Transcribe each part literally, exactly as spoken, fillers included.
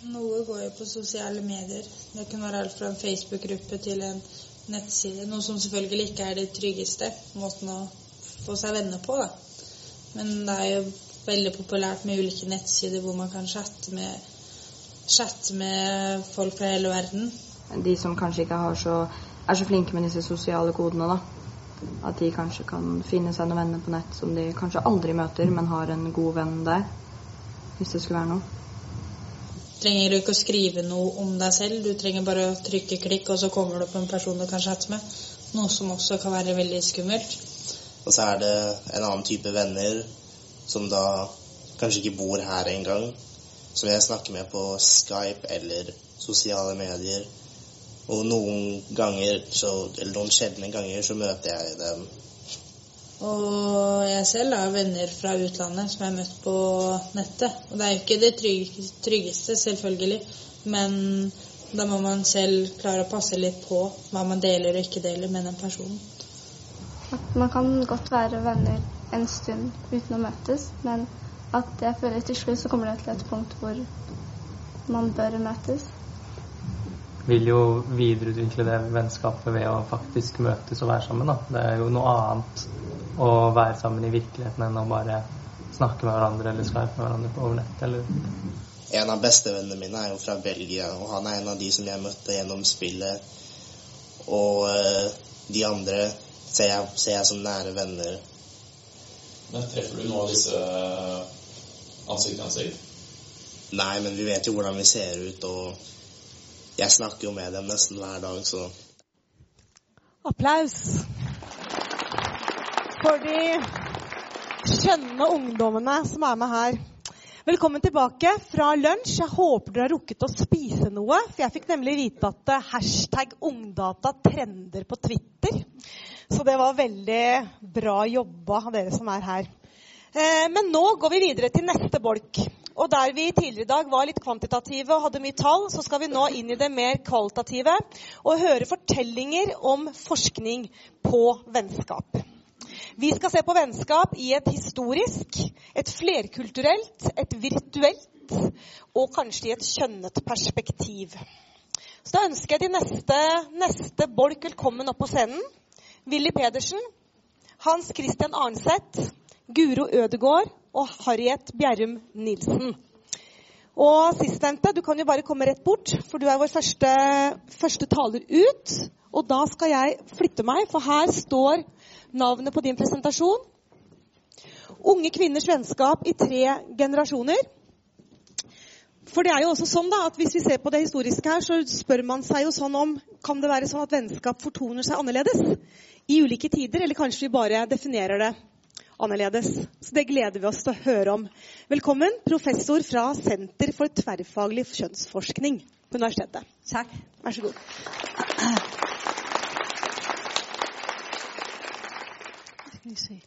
Noe går jo på sosiale medier. Det kan være alt fra en Facebook-gruppe til en nettside. Noe som selvfølgelig ikke er det tryggeste måten å få seg venner på, da. Men det er jo veldig populært med ulike nettsider hvor man kan chatte med, chatte med folk fra hele verden. De som kanskje ikke har så, er så flinke med disse sosiale kodene, da. At de kanskje kan finne seg noen venner på nett som de kanskje aldri møter, men har en god venn der, hvis det skulle være noe. Trenger du ikke å skrive noe om deg selv, du trenger bare å trykke klikk, og så kommer du på en person du kan chatte med. Noe som også kan være veldig skummelt. Og så er det en annen type venner som da kanskje ikke bor her engang, som jeg snakker med på Skype eller sosiale medier. Og noen ganger, så, eller noen sjeldne ganger, så møter jeg dem. Og jeg selv har venner fra utlandet som jeg har møtt på nettet. Og det er jo ikke det tryggeste, selvfølgelig. Men da må man selv klare å passe litt på hva man deler og ikke deler med den personen. At man kan godt være venner en stund uten å møtes, men at jeg føler til slutt så kommer det til et punkt hvor man bør møtes. Vil jo videreutvikle det vennskapet ved å faktisk møtes og være sammen, da. Det er jo noe annet å være sammen i virkeligheten enn å bare snakke med hverandre eller skype med hverandre på nett, eller... En av bestevennene mine er jo fra Belgia, og han er en av de som jeg møtte gjennom spillet. Og uh, de andre ser jeg, ser jeg som nære venner. Men treffer du noe av disse ansikt til ansikt? Nei, men vi vet jo hvordan vi ser ut, og jeg snakker jo med dem nesten hver dag, så... Applaus for de skjønne ungdommene som er med her. Velkommen tilbake fra lunsj. Jeg håper dere har rukket å spise noe, for jeg fikk nemlig vite at hashtag ungdata trender på Twitter. Så det var veldig bra jobba av dere som er her. Men nå går vi videre til neste bolk. Og der vi tidligere i dag var litt kvantitative og hadde mye tall, så skal vi nå inn i det mer kvalitative og høre fortellinger om forskning på vennskap. Vi skal se på vennskap i et historisk, et flerkulturelt, et virtuelt og kanskje i et kjønnet perspektiv. Så da ønsker jeg de neste, neste bolk velkommen opp på scenen. Willy Pedersen, Hans Christian Arnseth, Guro Ødegård og Harriet Bjerrum Nilsen. Og sistnevnte, du kan jo bare komme rett bort, for du er vår første, første taler ut. Og da skal jeg flytte meg, for her står navnet på din presentasjon. Unge kvinners vennskap i tre generasjoner. For det er jo også sånn da, at hvis vi ser på det historiske her, så spør man seg jo sånn om, kan det være sånn at vennskap fortoner seg annerledes i ulike tider, eller kanskje vi bare definerer det annerledes. Så det gleder vi oss til å høre om. Velkommen, professor fra Senter for tverrfaglig kjønnsforskning på universitetet. Takk. Vær så god. Skal vi se.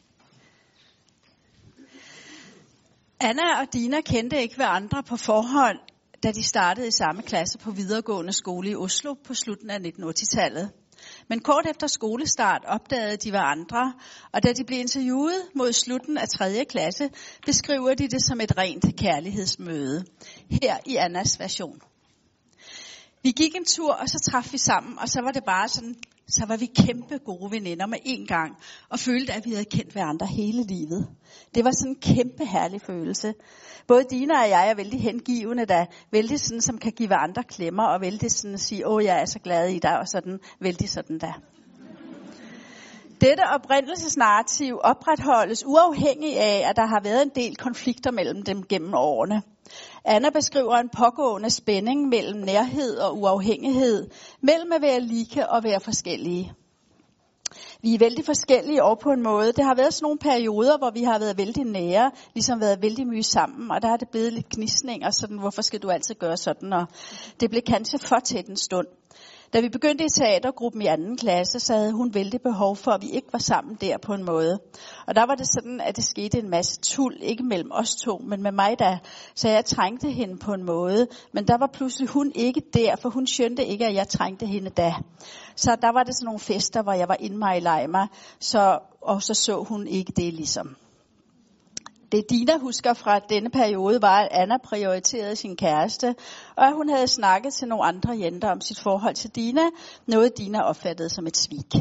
Anna og Dina kendte ikke hverandre på forhånd, da de startede i samme klasse på videregående skole i Oslo på slutten av nitten åtti-tallet. Men kort efter skolestart opdagede de hverandre, og da de blev interviewet mod slutten af tredje klasse, beskriver de det som et rent kærlighedsmøde. Her i Annas version. Vi gik en tur, og så traf vi sammen, og så var det bare sådan, så var vi kæmpe gode veninder med en gang, og følte, at vi havde kendt hverandre hele livet. Det var sådan en kæmpe herlig følelse. Både Dina og jeg er vældig hengivende, der vældig sådan, som kan give hverandre klemmer, og vældig sådan at sige, åh, jeg er så glad i dig, og sådan, vældig sådan der. Dette oprindelsesnarrativ opretholdes uafhængig af, at der har været en del konflikter mellem dem gennem årene. Anna beskriver en pågående spænding mellem nærhed og uafhængighed, mellem at være like og være forskellige. Vi er vældig forskellige over på en måde. Det har været sådan nogle perioder, hvor vi har været vældig nære, ligesom været vældig mye sammen, og der har det blevet lidt gnisning, og sådan, hvorfor skal du altid gøre sådan, og det blev kanskje for tæt en stund. Da vi begyndte i teatergruppen i anden klasse, så havde hun vældig behov for, at vi ikke var sammen der på en måde. Og der var det sådan, at det skete en masse tul, ikke mellem os to, men med mig der. Så jeg trængte hende på en måde, men der var pludselig hun ikke der, for hun skønte ikke, at jeg trængte hende da. Så der var det sådan nogle fester, hvor jeg var inde mig i lejmer, så, og så så hun ikke det ligesom. Det Dina husker fra denne periode var, at Anna prioriterede sin kæreste, og at hun havde snakket til nogle andre jenter om sit forhold til Dina, noget Dina opfattede som et svig.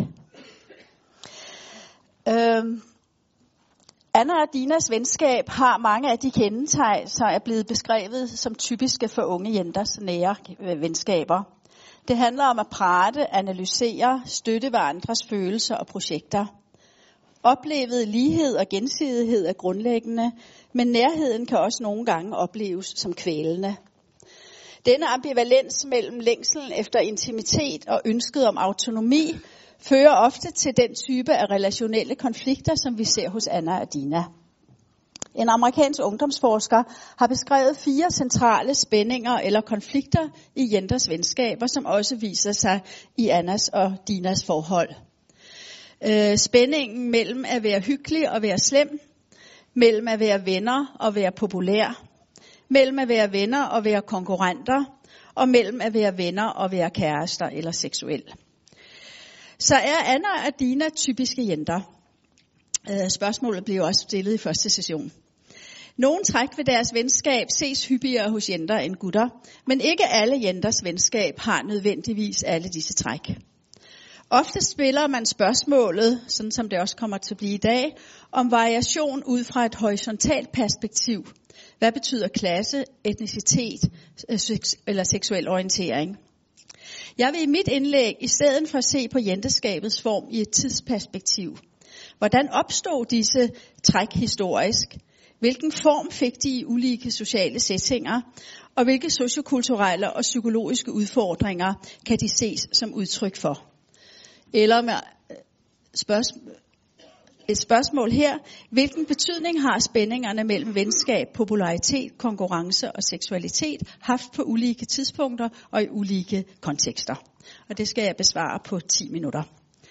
Øhm, Anna og Dinas venskab har mange af de kendetegn, som er blevet beskrevet som typiske for unge jenters nære venskaber. Det handler om at prate, analysere, støtte hverandres følelser og projekter. Oplevet lighed og gensidighed er grundlæggende, men nærheden kan også nogle gange opleves som kvælende. Denne ambivalens mellem længslen efter intimitet og ønsket om autonomi fører ofte til den type af relationelle konflikter, som vi ser hos Anna og Dina. En amerikansk ungdomsforsker har beskrevet fire centrale spændinger eller konflikter i jenters venskaber, som også viser sig i Annas og Dinas forhold. Øh, spændingen mellem at være hyggelig og være slem, mellem at være venner og være populær, mellem at være venner og være konkurrenter, og mellem at være venner og være kærester eller seksuel. Så er Anna og Dina typiske jenter. Øh, spørgsmålet blev også stillet i første session. Nogle træk ved deres venskab ses hyppigere hos jenter end gutter, men ikke alle jenters venskab har nødvendigvis alle disse træk. Ofte spiller man spørgsmålet, sådan som det også kommer til at blive i dag, om variation ud fra et horisontalt perspektiv. Hvad betyder klasse, etnicitet eller seksuel orientering? Jeg vil i mit indlæg i stedet for at se på jenteskabets form i et tidsperspektiv. Hvordan opstod disse træk historisk? Hvilken form fik de i ulike sociale settinger? Og hvilke sociokulturelle og psykologiske udfordringer kan de ses som udtryk for? Eller med spørgsmål, et spørgsmål her. Hvilken betydning har spændingerne mellem venskab, popularitet, konkurrence og seksualitet haft på ulike tidspunkter og i ulike kontekster? Og det skal jeg besvare på ti minutter.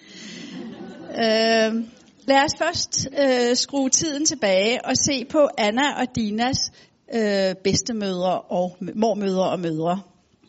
øh, lad os først øh, skrue tiden tilbage og se på Anna og Dinas øh, bedstemødre og mormødre og mødre.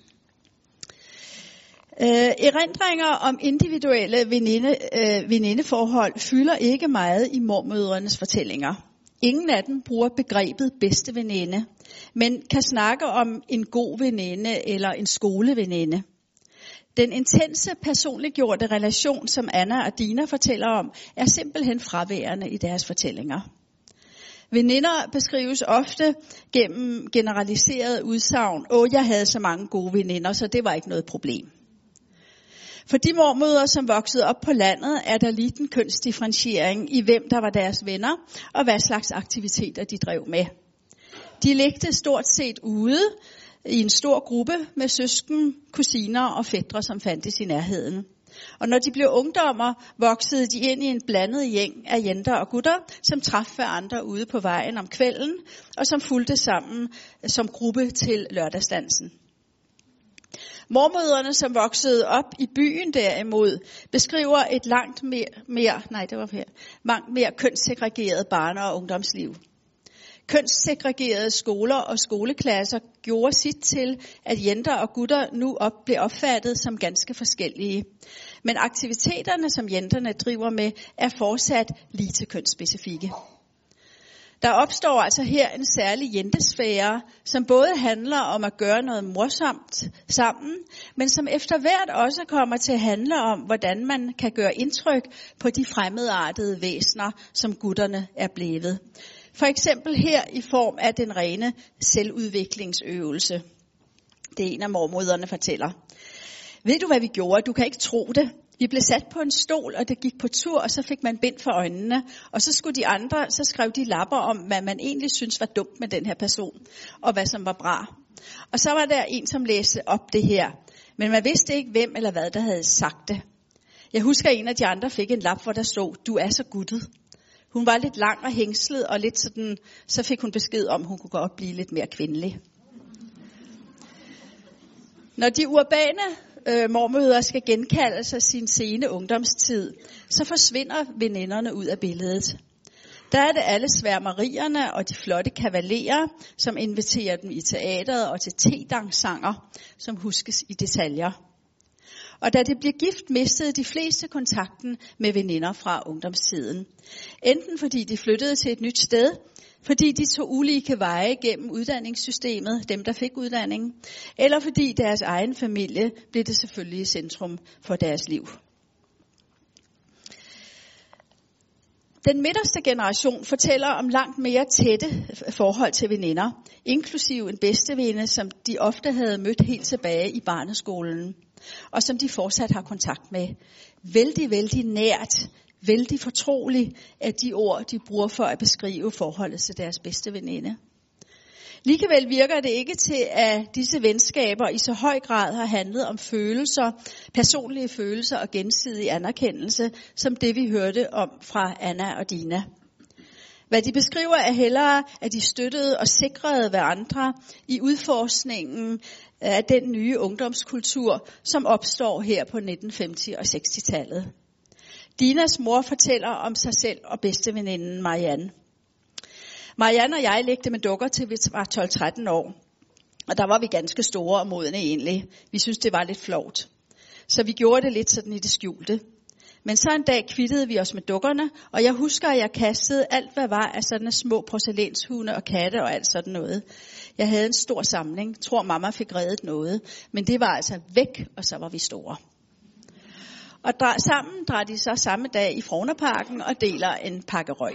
Uh, erindringer om individuelle veninde, uh, venindeforhold fylder ikke meget i mormødrenes fortællinger. Ingen af dem bruger begrebet bedste veninde, men kan snakke om en god veninde eller en skoleveninde. Den intense personliggjorte relation, som Anna og Dina fortæller om, er simpelthen fraværende i deres fortællinger. Veninder beskrives ofte gennem generaliseret udsagn. Åh, jeg havde så mange gode veninder, så det var ikke noget problem. For de mormødre, som voksede op på landet, er der liten kønsdifferentiering i, hvem der var deres venner, og hvad slags aktiviteter de drev med. De lekte stort set ude i en stor gruppe med søsken, kusiner og fætre, som fandtes i nærheden. Og når de blev ungdommer, voksede de ind i en blandet gæng af jenter og gutter, som traf hverandre ude på vejen om kvelden, og som fulgte sammen som gruppe til lørdagsdansen. Mormødrene, som voksede op i byen derimod, beskriver et langt mere, mere, nej, det var her, langt mere kønssegregeret barne- og ungdomsliv. Kønssegregerede skoler og skoleklasser gjorde sit til, at jenter og gutter nu op, blev opfattet som ganske forskellige. Men aktiviteterne, som jenterne driver med, er fortsat lite kønsspecifikke. Der opstår altså her en særlig jentesfære, som både handler om at gøre noget morsomt sammen, men som efter hvert også kommer til at handle om, hvordan man kan gøre indtryk på de fremmedartede væsener, som gutterne er blevet. For eksempel her i form af den rene selvudviklingsøvelse. Det er en af mormødrene fortæller. Ved du, hvad vi gjorde? Du kan ikke tro det. Vi blev sat på en stol, og det gik på tur, og så fik man bind for øjnene. Og så skulle de andre, så skrev de lapper om, hvad man egentlig synes var dumt med den her person, og hvad som var bra. Og så var der en, som læste op det her. Men man vidste ikke, hvem eller hvad, der havde sagt det. Jeg husker, en af de andre fik en lap, hvor der stod, du er så guttet. Hun var lidt lang og hængslet, og lidt sådan, så fik hun besked om, hun kunne godt blive lidt mere kvindelig. Når de urbane øh, mormødre skal genkalde sig sin sene ungdomstid, så forsvinder veninderne ud af billedet. Der er det alle sværmerierne og de flotte kavalerer, som inviterer dem i teateret og til te-danssanger, som huskes i detaljer. Og da det blev gift, mistede de fleste kontakten med veninder fra ungdomstiden. Enten fordi de flyttede til et nyt sted, fordi de tog ulike veje gennem uddannelsessystemet, dem der fik uddannning, eller fordi deres egen familie blev det selvfølgelige centrum for deres liv. Den midterste generation fortæller om langt mere tætte forhold til veninder, inklusive en bedsteveninde, som de ofte havde mødt helt tilbage i barneskolen, og som de fortsat har kontakt med. Vældig, vældig nært, vældig fortrolig er de ord, de bruger for at beskrive forholdet til deres bedste veninde. Likevel virker det ikke til, at disse venskaber i så høj grad har handlet om følelser, personlige følelser og gensidig anerkendelse, som det vi hørte om fra Anna og Dina. Hvad de beskriver er hellere, at de støttede og sikrede hverandre i udforskningen af den nye ungdomskultur, som opstår her på nitten halvtreds- og seksti-tallet. Dinas mor fortæller om sig selv og bedsteveninden Marianne. Marianne og jeg legte med dukker til vi var tolv tretten år, og der var vi ganske store og modne egentlig. Vi synes det var lidt flovt, så vi gjorde det lidt sådan i det skjulte. Men så en dag kvittede vi os med dukkerne, og jeg husker, at jeg kastede alt, hvad var af sådan små porcelænshunde og katte og alt sådan noget. Jeg havde en stor samling, tror mamma fik reddet noget, men det var altså væk, og så var vi store. Og dra- sammen drar de så samme dag i Frognerparken og deler en pakke røg.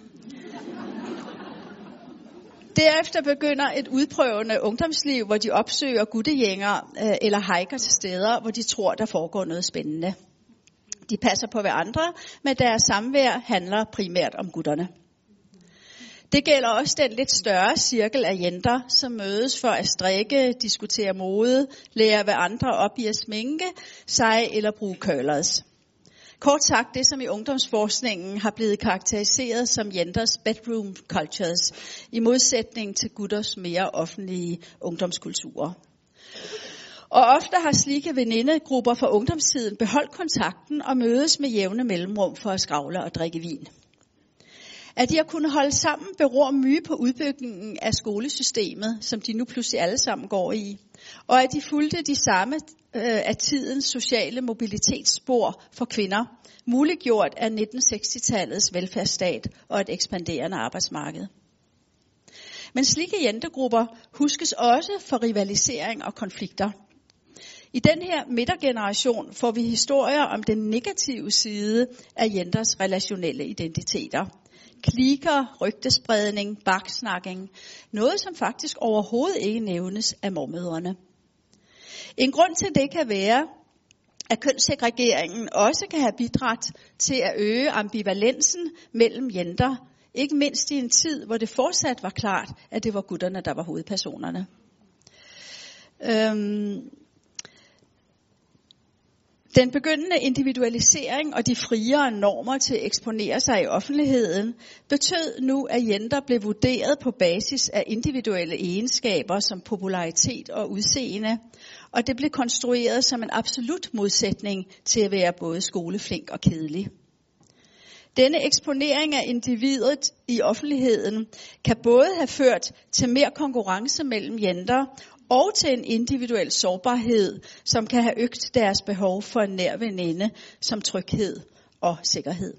Derefter begynder et udprøvende ungdomsliv, hvor de opsøger guttegænger øh, eller hiker til steder, hvor de tror, der foregår noget spændende. De passer på hverandre, men deres samvær handler primært om gutterne. Det gælder også den lidt større cirkel af jenter, som mødes for at strikke, diskutere mode, lære hverandre op i at sminke sig eller bruge curlers. Kort sagt det, som i ungdomsforskningen har blevet karakteriseret som jenters bedroom cultures, i modsætning til gutters mere offentlige ungdomskulturer. Og ofte har slike venindegrupper fra ungdomstiden beholdt kontakten og mødes med jævne mellemrum for at skravle og drikke vin. At de har kunnet holde sammen beror mye på udbygningen af skolesystemet, som de nu pludselig alle sammen går i, og at de fulgte de samme øh, af tidens sociale mobilitetsspor for kvinder, muliggjort af nitten seksti-tallets velfærdsstat og et ekspanderende arbejdsmarked. Men slike jentegrupper huskes også for rivalisering og konflikter. I den her midtergeneration får vi historier om den negative side af jenters relationelle identiteter. Kliker, rygtespredning, baksnakking. Noget, som faktisk overhovedet ikke nævnes af mormødrene. En grund til det kan være, at kønssegregeringen også kan have bidraget til at øge ambivalensen mellem jenter. Ikke mindst i en tid, hvor det fortsat var klart, at det var gutterne, der var hovedpersonerne. Øhm Den begyndende individualisering og de friere normer til at eksponere sig i offentligheden betød nu, at jenter blev vurderet på basis af individuelle egenskaber som popularitet og udseende, og det blev konstrueret som en absolut modsætning til at være både skoleflink og kedelig. Denne eksponering af individet i offentligheden kan både have ført til mere konkurrence mellem jenter og til en individuel sårbarhed, som kan have øget deres behov for en nær veninde som tryghed og sikkerhed.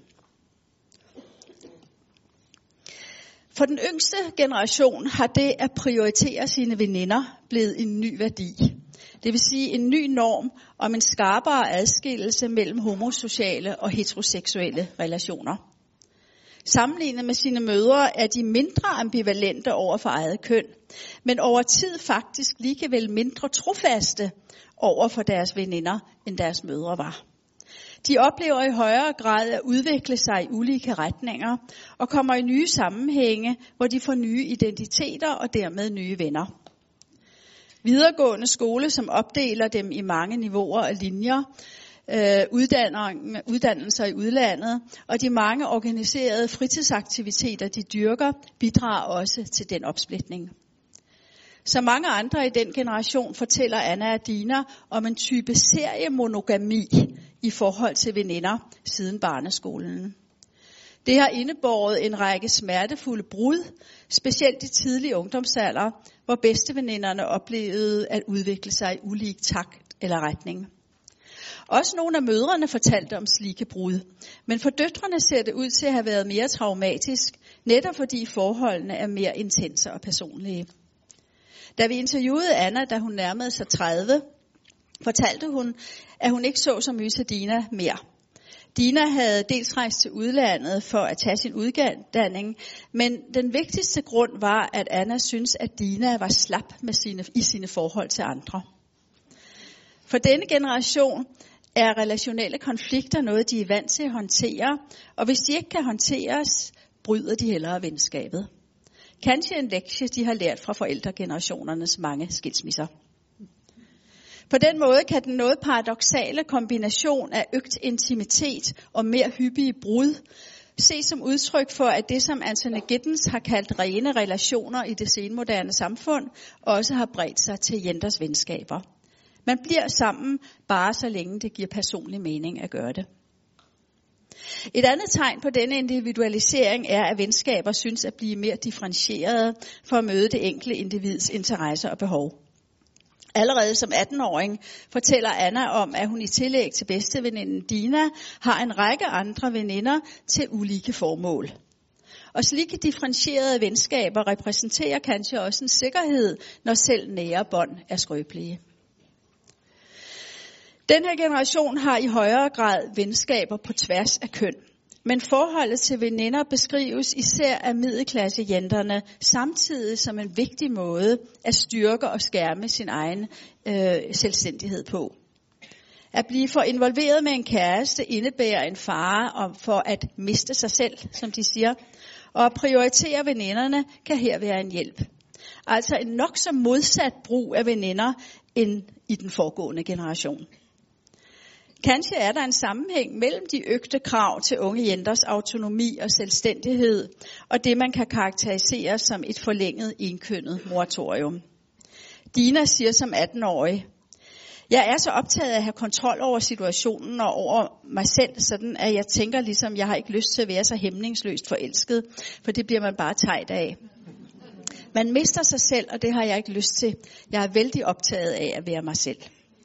For den yngste generation har det at prioritere sine veninder blevet en ny værdi. Det vil sige en ny norm om en skarpere adskillelse mellem homoseksuelle og heteroseksuelle relationer. Sammenlignet med sine mødre er de mindre ambivalente over for eget køn, men over tid faktisk likevel mindre trofaste over for deres veninder, end deres mødre var. De oplever i højere grad at udvikle sig i ulike retninger og kommer i nye sammenhænge, hvor de får nye identiteter og dermed nye venner. Videregående skole, som opdeler dem i mange niveauer og linjer, øh, uddannelser i udlandet og de mange organiserede fritidsaktiviteter, de dyrker, bidrager også til den opsplitning. Som mange andre i den generation fortæller Anna og Dina om en type seriemonogami i forhold til veninder siden barneskolen. Det har indebåret en række smertefulde brud, specielt i tidlig ungdomsalder, hvor bedsteveninderne oplevede at udvikle sig i ulig takt eller retning. Også nogle af mødrene fortalte om slike brud, men for døtrene ser det ud til at have været mere traumatisk, Netop fordi forholdene er mere intense og personlige. Da vi interviewede Anna, da hun nærmede sig tredive, fortalte hun, at hun ikke så så mye til Dina mere. Dina havde dels rejst til udlandet for at tage sin uddanning, men den vigtigste grund var, at Anna syntes, at Dina var slap med sine, i sine forhold til andre. For denne generation er relationelle konflikter noget, de er vant til at håndtere, og hvis de ikke kan håndteres, bryder de hellere venskabet. Kanskje en lektie, de har lært fra forældregenerationernes mange skilsmisser. På den måde kan den noget paradoksale kombination af øget intimitet og mere hyppige brud ses som udtryk for, at det, som Anthony Giddens har kaldt rene relationer i det senmoderne samfund, også har bredt sig til jenters venskaber. Man bliver sammen, bare så længe det giver personlig mening at gøre det. Et andet tegn på denne individualisering er, at venskaber synes at blive mere differentierede for at møde det enkelte individs interesser og behov. Allerede som atten-åring fortæller Anna om, at hun i tillæg til bedsteveninden Dina har en række andre veninder til ulike formål. Og slike differentierede venskaber repræsenterer kanskje også en sikkerhed, når selv nære bånd er skrøbelige. Den her generation har i højere grad venskaber på tværs af køn. Men forholdet til veninder beskrives især af middelklassejenterne samtidig som en vigtig måde at styrke og skærme sin egen øh, selvstændighed på. At blive for involveret med en kæreste indebærer en fare for at miste sig selv, som de siger, og at prioritere veninderne kan her være en hjælp. Altså en nok så modsat brug af veninder end i den foregående generation. Kanskje er der en sammenhæng mellem de øgte krav til unge jenters autonomi og selvstændighed, og det man kan karakterisere som et forlænget enkønnet moratorium. Dina siger som atten-årig, jeg er så optaget af at have kontrol over situationen og over mig selv, sådan at jeg tænker ligesom, jeg har ikke lyst til at være så hæmningsløst forelsket, for det bliver man bare tejt af. Man mister sig selv, og det har jeg ikke lyst til. Jeg er vældig optaget af at være mig selv.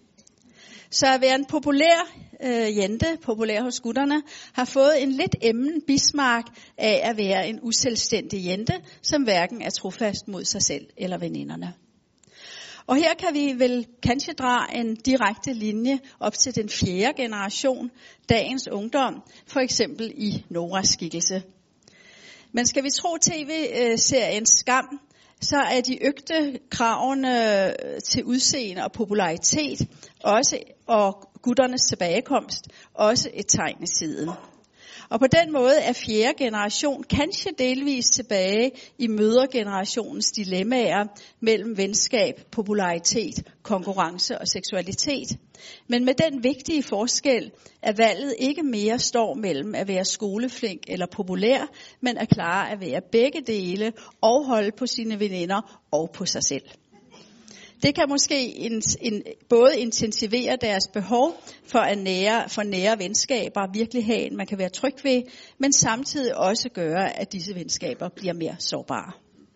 Så at være en populær øh, jente, populær hos gutterne, har fået en lidt emmen bismark af at være en uselvstændig jente, som hverken er trofast mod sig selv eller veninderne. Og her kan vi vel kanskje drage en direkte linje op til den fjerde generation, dagens ungdom, for eksempel i Noras skikkelse. Men skal vi tro tv-serien Skam, så er de øgte kravene til udseende og popularitet også, og gutternes tilbagekomst også et tegn i siden. Og på den måde er fjerde generation kanskje delvis tilbage i mødregenerationens dilemmaer mellem venskab, popularitet, konkurrence og seksualitet. Men med den vigtige forskel, at valget ikke mere står mellem at være skoleflink eller populær, men at klare at være begge dele og holde på sine veninder og på sig selv. Det kan måske in, in, både intensivere deres behov for at nære, for nære venskaber, virkelig have en, man kan være tryg ved, men samtidig også gøre, at disse venskaber bliver mere sårbare.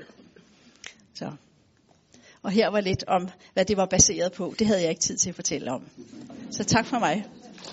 Så. Og her var lidt om, hvad det var baseret på. Det havde jeg ikke tid til at fortælle om. Så tak for mig.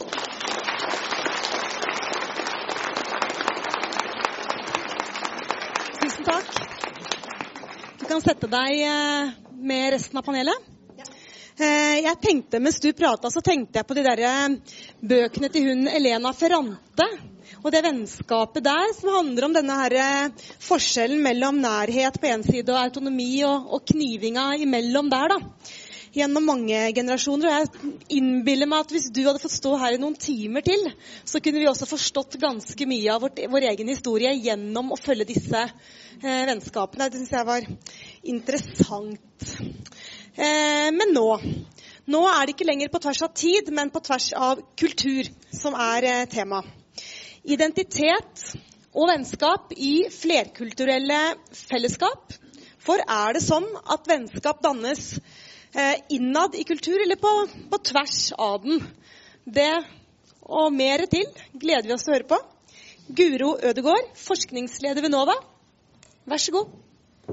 Tusen tak. Du kan sætte dig med resten av panelet. Ja. Jeg tenkte, mens du pratet, så tenkte jeg på de der bøkene til hun Elena Ferrante, og det vennskapet der, som handler om denne her forskjellen mellom nærhet på en side og autonomi og, og knivinga imellom der da. Gjennom mange generasjoner, og jeg innbiller meg at hvis du hadde fått stå her i noen timer til, så kunne vi også forstått ganske mye av vårt, vår egen historie gjennom å følge disse eh, vennskapene. Det synes jeg var interessant. Eh, men nå, nå er det ikke lenger på tvers av tid, men på tvers av kultur som er eh, tema. Identitet og vennskap i flerkulturelle fellesskap. For er det sånn at vennskap dannes Eh, innad i kultur eller på, på tvers av den? Det og mer til gleder vi oss til å høre på. Guro Ødegård, forskningsleder ved NOVA. Vær så god.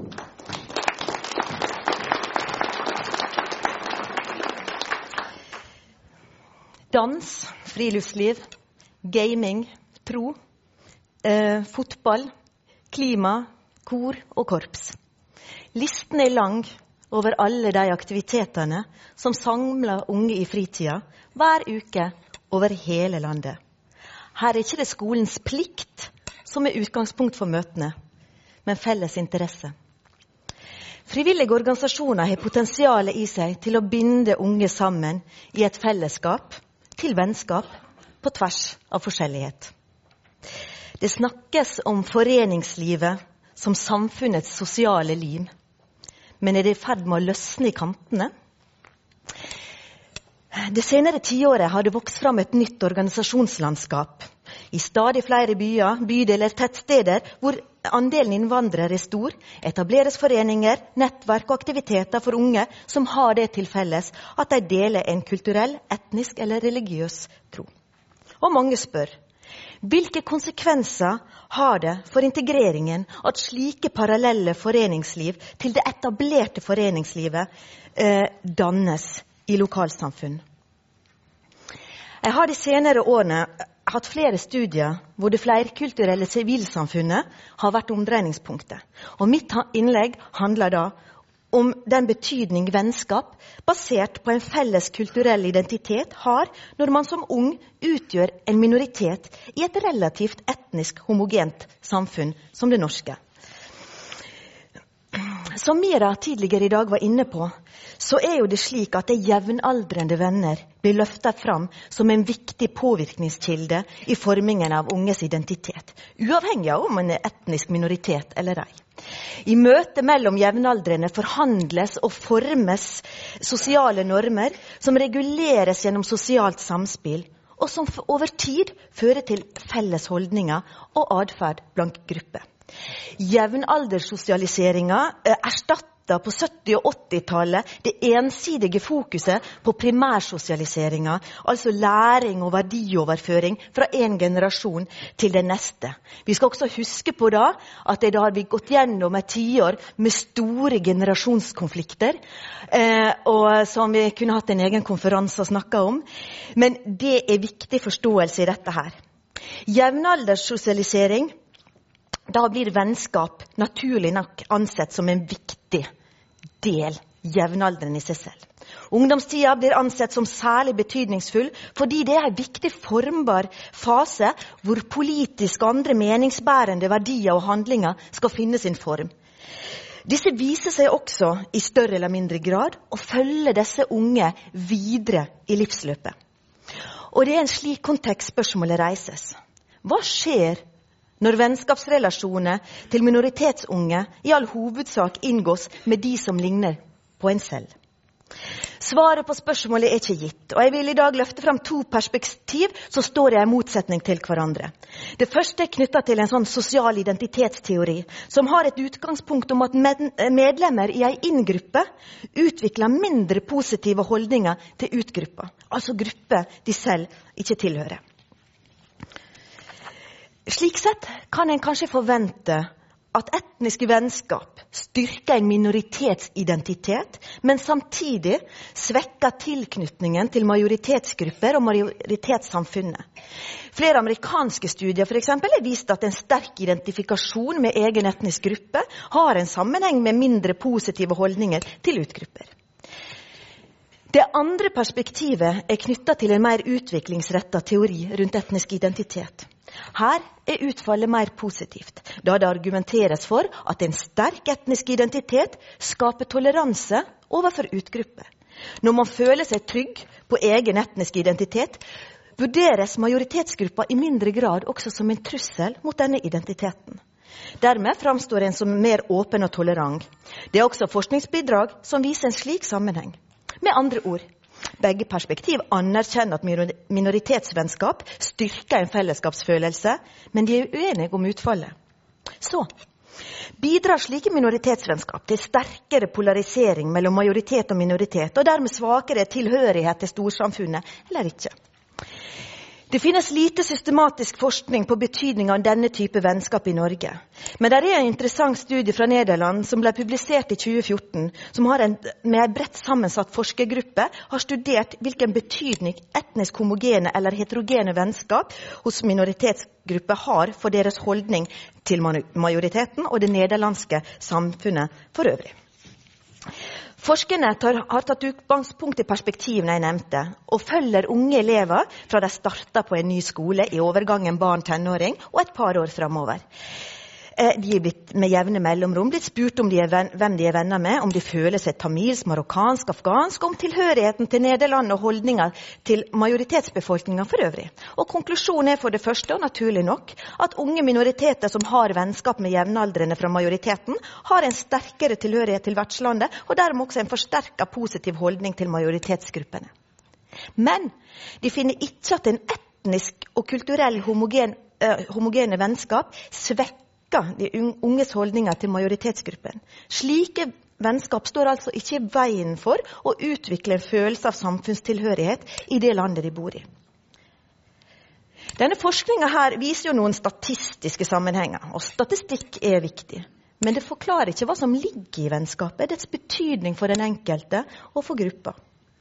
Dans, friluftsliv, gaming, tro, eh, fotball, klima, kor og korps. Listen er lang over alle de aktivitetene som samler unge i fritida hver uke over hele landet. Her er ikke det skolens plikt som er utgangspunkt for møtene, men felles interesse. Frivillige organisasjoner har potensialet i seg til å binde unge sammen i et fellesskap, til vennskap, på tvers av forskjellighet. Det snakkes om foreningslivet som samfunnets sosiale lim, men er det i ferd med å løsne i kantene? Det senere tiåret har det vokst fram et nytt organisasjonslandskap. I stadig flere byer, bydeler, tettsteder, hvor andelen innvandrere er stor, etableres foreninger, nettverk og aktiviteter for unge som har det til felles at de deler en kulturell, etnisk eller religiøs tro. Og mange spør, hvilke konsekvenser har det for integreringen at slike parallelle foreningsliv til det etablerte foreningslivet eh, dannes i lokalsamfunn? Jeg har de senere årene hatt flere studier hvor det flerkulturelle sivilsamfunnet har vært omdreiningspunktet. Og mitt innlegg handler da om den betydning vennskap basert på en felles kulturell identitet har når man som ung utgjør en minoritet i et relativt etnisk homogent samfunn som det norske. Som Mira tidligere i dag var inne på, så er jo det slik at det jevnaldrende venner blir løftet fram som en viktig påvirkningskilde i formingen av unges identitet, uavhengig av om man er etnisk minoritet eller ei. I møte mellom jevnaldrende forhandles og formes sosiale normer som reguleres gjennom sosialt samspill, og som over tid fører til felles holdninger og adferd blant grupper. Jevnalderssosialiseringa erstatter på sytti- og åttitallet det ensidige fokuset på primærsosialiseringa, altså læring og verdioverføring fra en generasjon til den neste. Vi skal også huske på da at det da har vi gått gjennom et tiår med store generasjonskonflikter, eh, og som vi kunne hatt en egen konferanse å snakke om. Men det er viktig forståelse i dette her. Jevnalderssosialisering, da blir vennskap naturlig nok ansett som en viktig del jevnalderen i seg selv. Ungdomstida blir ansett som særlig betydningsfull fordi det er en viktig formbar fase hvor politiske og andre meningsbærende verdier og handlinger skal finne sin form. Disse viser seg også i større eller mindre grad å følge disse unge videre i livsløpet. Og det er en slik kontekst spørsmålet reises. Hva skjer når vennskapsrelasjoner til minoritetsunge i all hovedsak inngås med de som ligner på en selv? Svaret på spørsmålet er ikke gitt, og jeg vil i dag løfte frem to perspektiv som står i en motsetning til hverandre. Det første er knyttet til en sånn sosial identitetsteori, som har et utgangspunkt om at medlemmer i en inngruppe utvikler mindre positive holdninger til utgrupper, altså grupper de selv ikke tilhører. Slik sett kan en kanskje forvente at etniske vennskap styrker en minoritetsidentitet, men samtidig svekker tilknytningen til majoritetsgrupper og majoritetssamfunnet. Flere amerikanske studier for eksempel har vist at en sterk identifikasjon med egen etnisk gruppe har en sammenheng med mindre positive holdninger til utgrupper. Det andre perspektivet er knyttet til en mer utviklingsrettet teori rundt etnisk identitet. Her er utfallet mer positivt, da det argumenteres for at en sterk etnisk identitet skaper toleranse overfor utgrupper. Når man føler seg trygg på egen etnisk identitet, vurderes majoritetsgruppa i mindre grad også som en trussel mot denne identiteten. Dermed framstår en som mer åpen og tolerant. Det er også forskningsbidrag som viser en slik sammenheng. Med andre ord, begge perspektiv anerkjenner at minoritetsvennskap styrker en fellesskapsfølelse, men de er uenige om utfallet. Så, bidrar slike minoritetsvennskap til sterkere polarisering mellom majoritet og minoritet, og dermed svakere tilhørighet til storsamfunnet, eller ikke? Det finnes lite systematisk forskning på betydning av denne type vennskap i Norge. Men det er en interessant studie fra Nederland som ble publisert i tjue fjorten, som har en, med en bredt sammensatt forskergruppe har studert hvilken betydning etnisk homogene eller heterogene vennskap hos minoritetsgrupper har for deres holdning til majoriteten og det nederlandske samfunnet for øvrig. Forskerne tar, har tatt utgangspunkt i perspektivene jeg nevnte, og følger unge elever fra de starter på en ny skole i overgangen barn-tenåring og et par år fremover. De er blitt med jevne mellomrom, blitt spurt om de er venn, hvem de er venner med, om de føler seg tamilsk, marokkansk, afghansk, om tilhørigheten til Nederland og holdninger til majoritetsbefolkningen for øvrig. Og konklusjonen er for det første, og naturlig nok, at unge minoriteter som har vennskap med jevnaldrende fra majoriteten, har en sterkere tilhørighet til vertslandet, og dermed også en forsterket positiv holdning til majoritetsgruppene. Men de finner ikke at en etnisk og kulturell homogen, uh, homogene vennskap svekker de unges holdninger til majoritetsgruppen. Slike vennskap står altså ikke i veien for å utvikle en følelse av samfunnstilhørighet i det landet de bor i. Denne forskningen her viser jo noen statistiske sammenhenger, og statistikk er viktig. Men det forklarer ikke hva som ligger i vennskapet, dets betydning for den enkelte og for gruppa.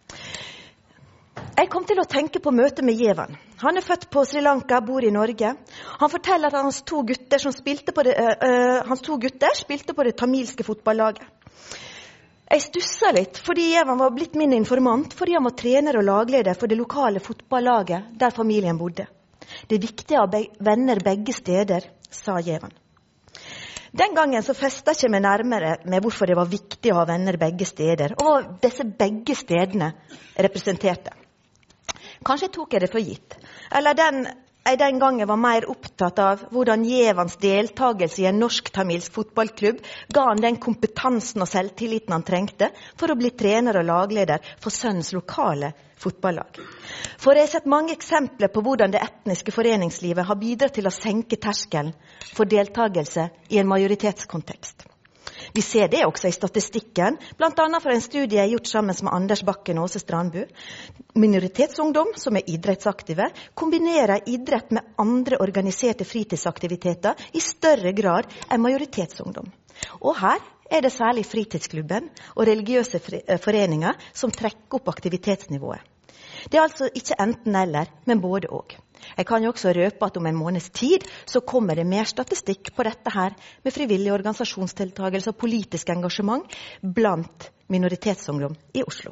Jeg kom til å tenke på møtet med Jevan. Han er født på Sri Lanka, bor i Norge. Han forteller at hans to gutter, som spilte, på det, uh, hans to gutter spilte på det tamilske fotballaget. Jeg stusset litt, fordi Jevan var blitt min informant, fordi han var trener og lagleder for det lokale fotballaget der familien bodde. Det er viktig å ha be- venner begge steder, sa Jevan. Den gangen så festet jeg meg nærmere med hvorfor det var viktig å ha venner begge steder, og disse begge stedene representerte. Kanskje tok jeg det for gitt. Eller den, jeg den gangen var mer opptatt av hvordan Jevans deltagelse i en norsk-tamilsk fotballklubb ga han den kompetansen og selvtilliten han trengte for å bli trener og lagleder for sønnens lokale fotballag. For jeg har sett mange eksempler på hvordan det etniske foreningslivet har bidratt til å senke terskelen for deltagelse i en majoritetskontekst. Vi ser det også i statistikken, blant annet for en studie jeg gjort sammen med Anders Bakken og Åse Strandbu. Minoritetsungdom, som er idrettsaktive, kombinerer idrett med andre organiserte fritidsaktiviteter i større grad enn majoritetsungdom. Og her er det særlig fritidsklubben og religiøse foreninger som trekker opp aktivitetsnivået. Det er altså ikke enten eller, men både og. Jeg kan jo også røpe at om en måneds tid så kommer det mer statistikk på dette her med frivillig organisasjonsdeltagelse og politisk engasjement blant minoritetsungdom i Oslo.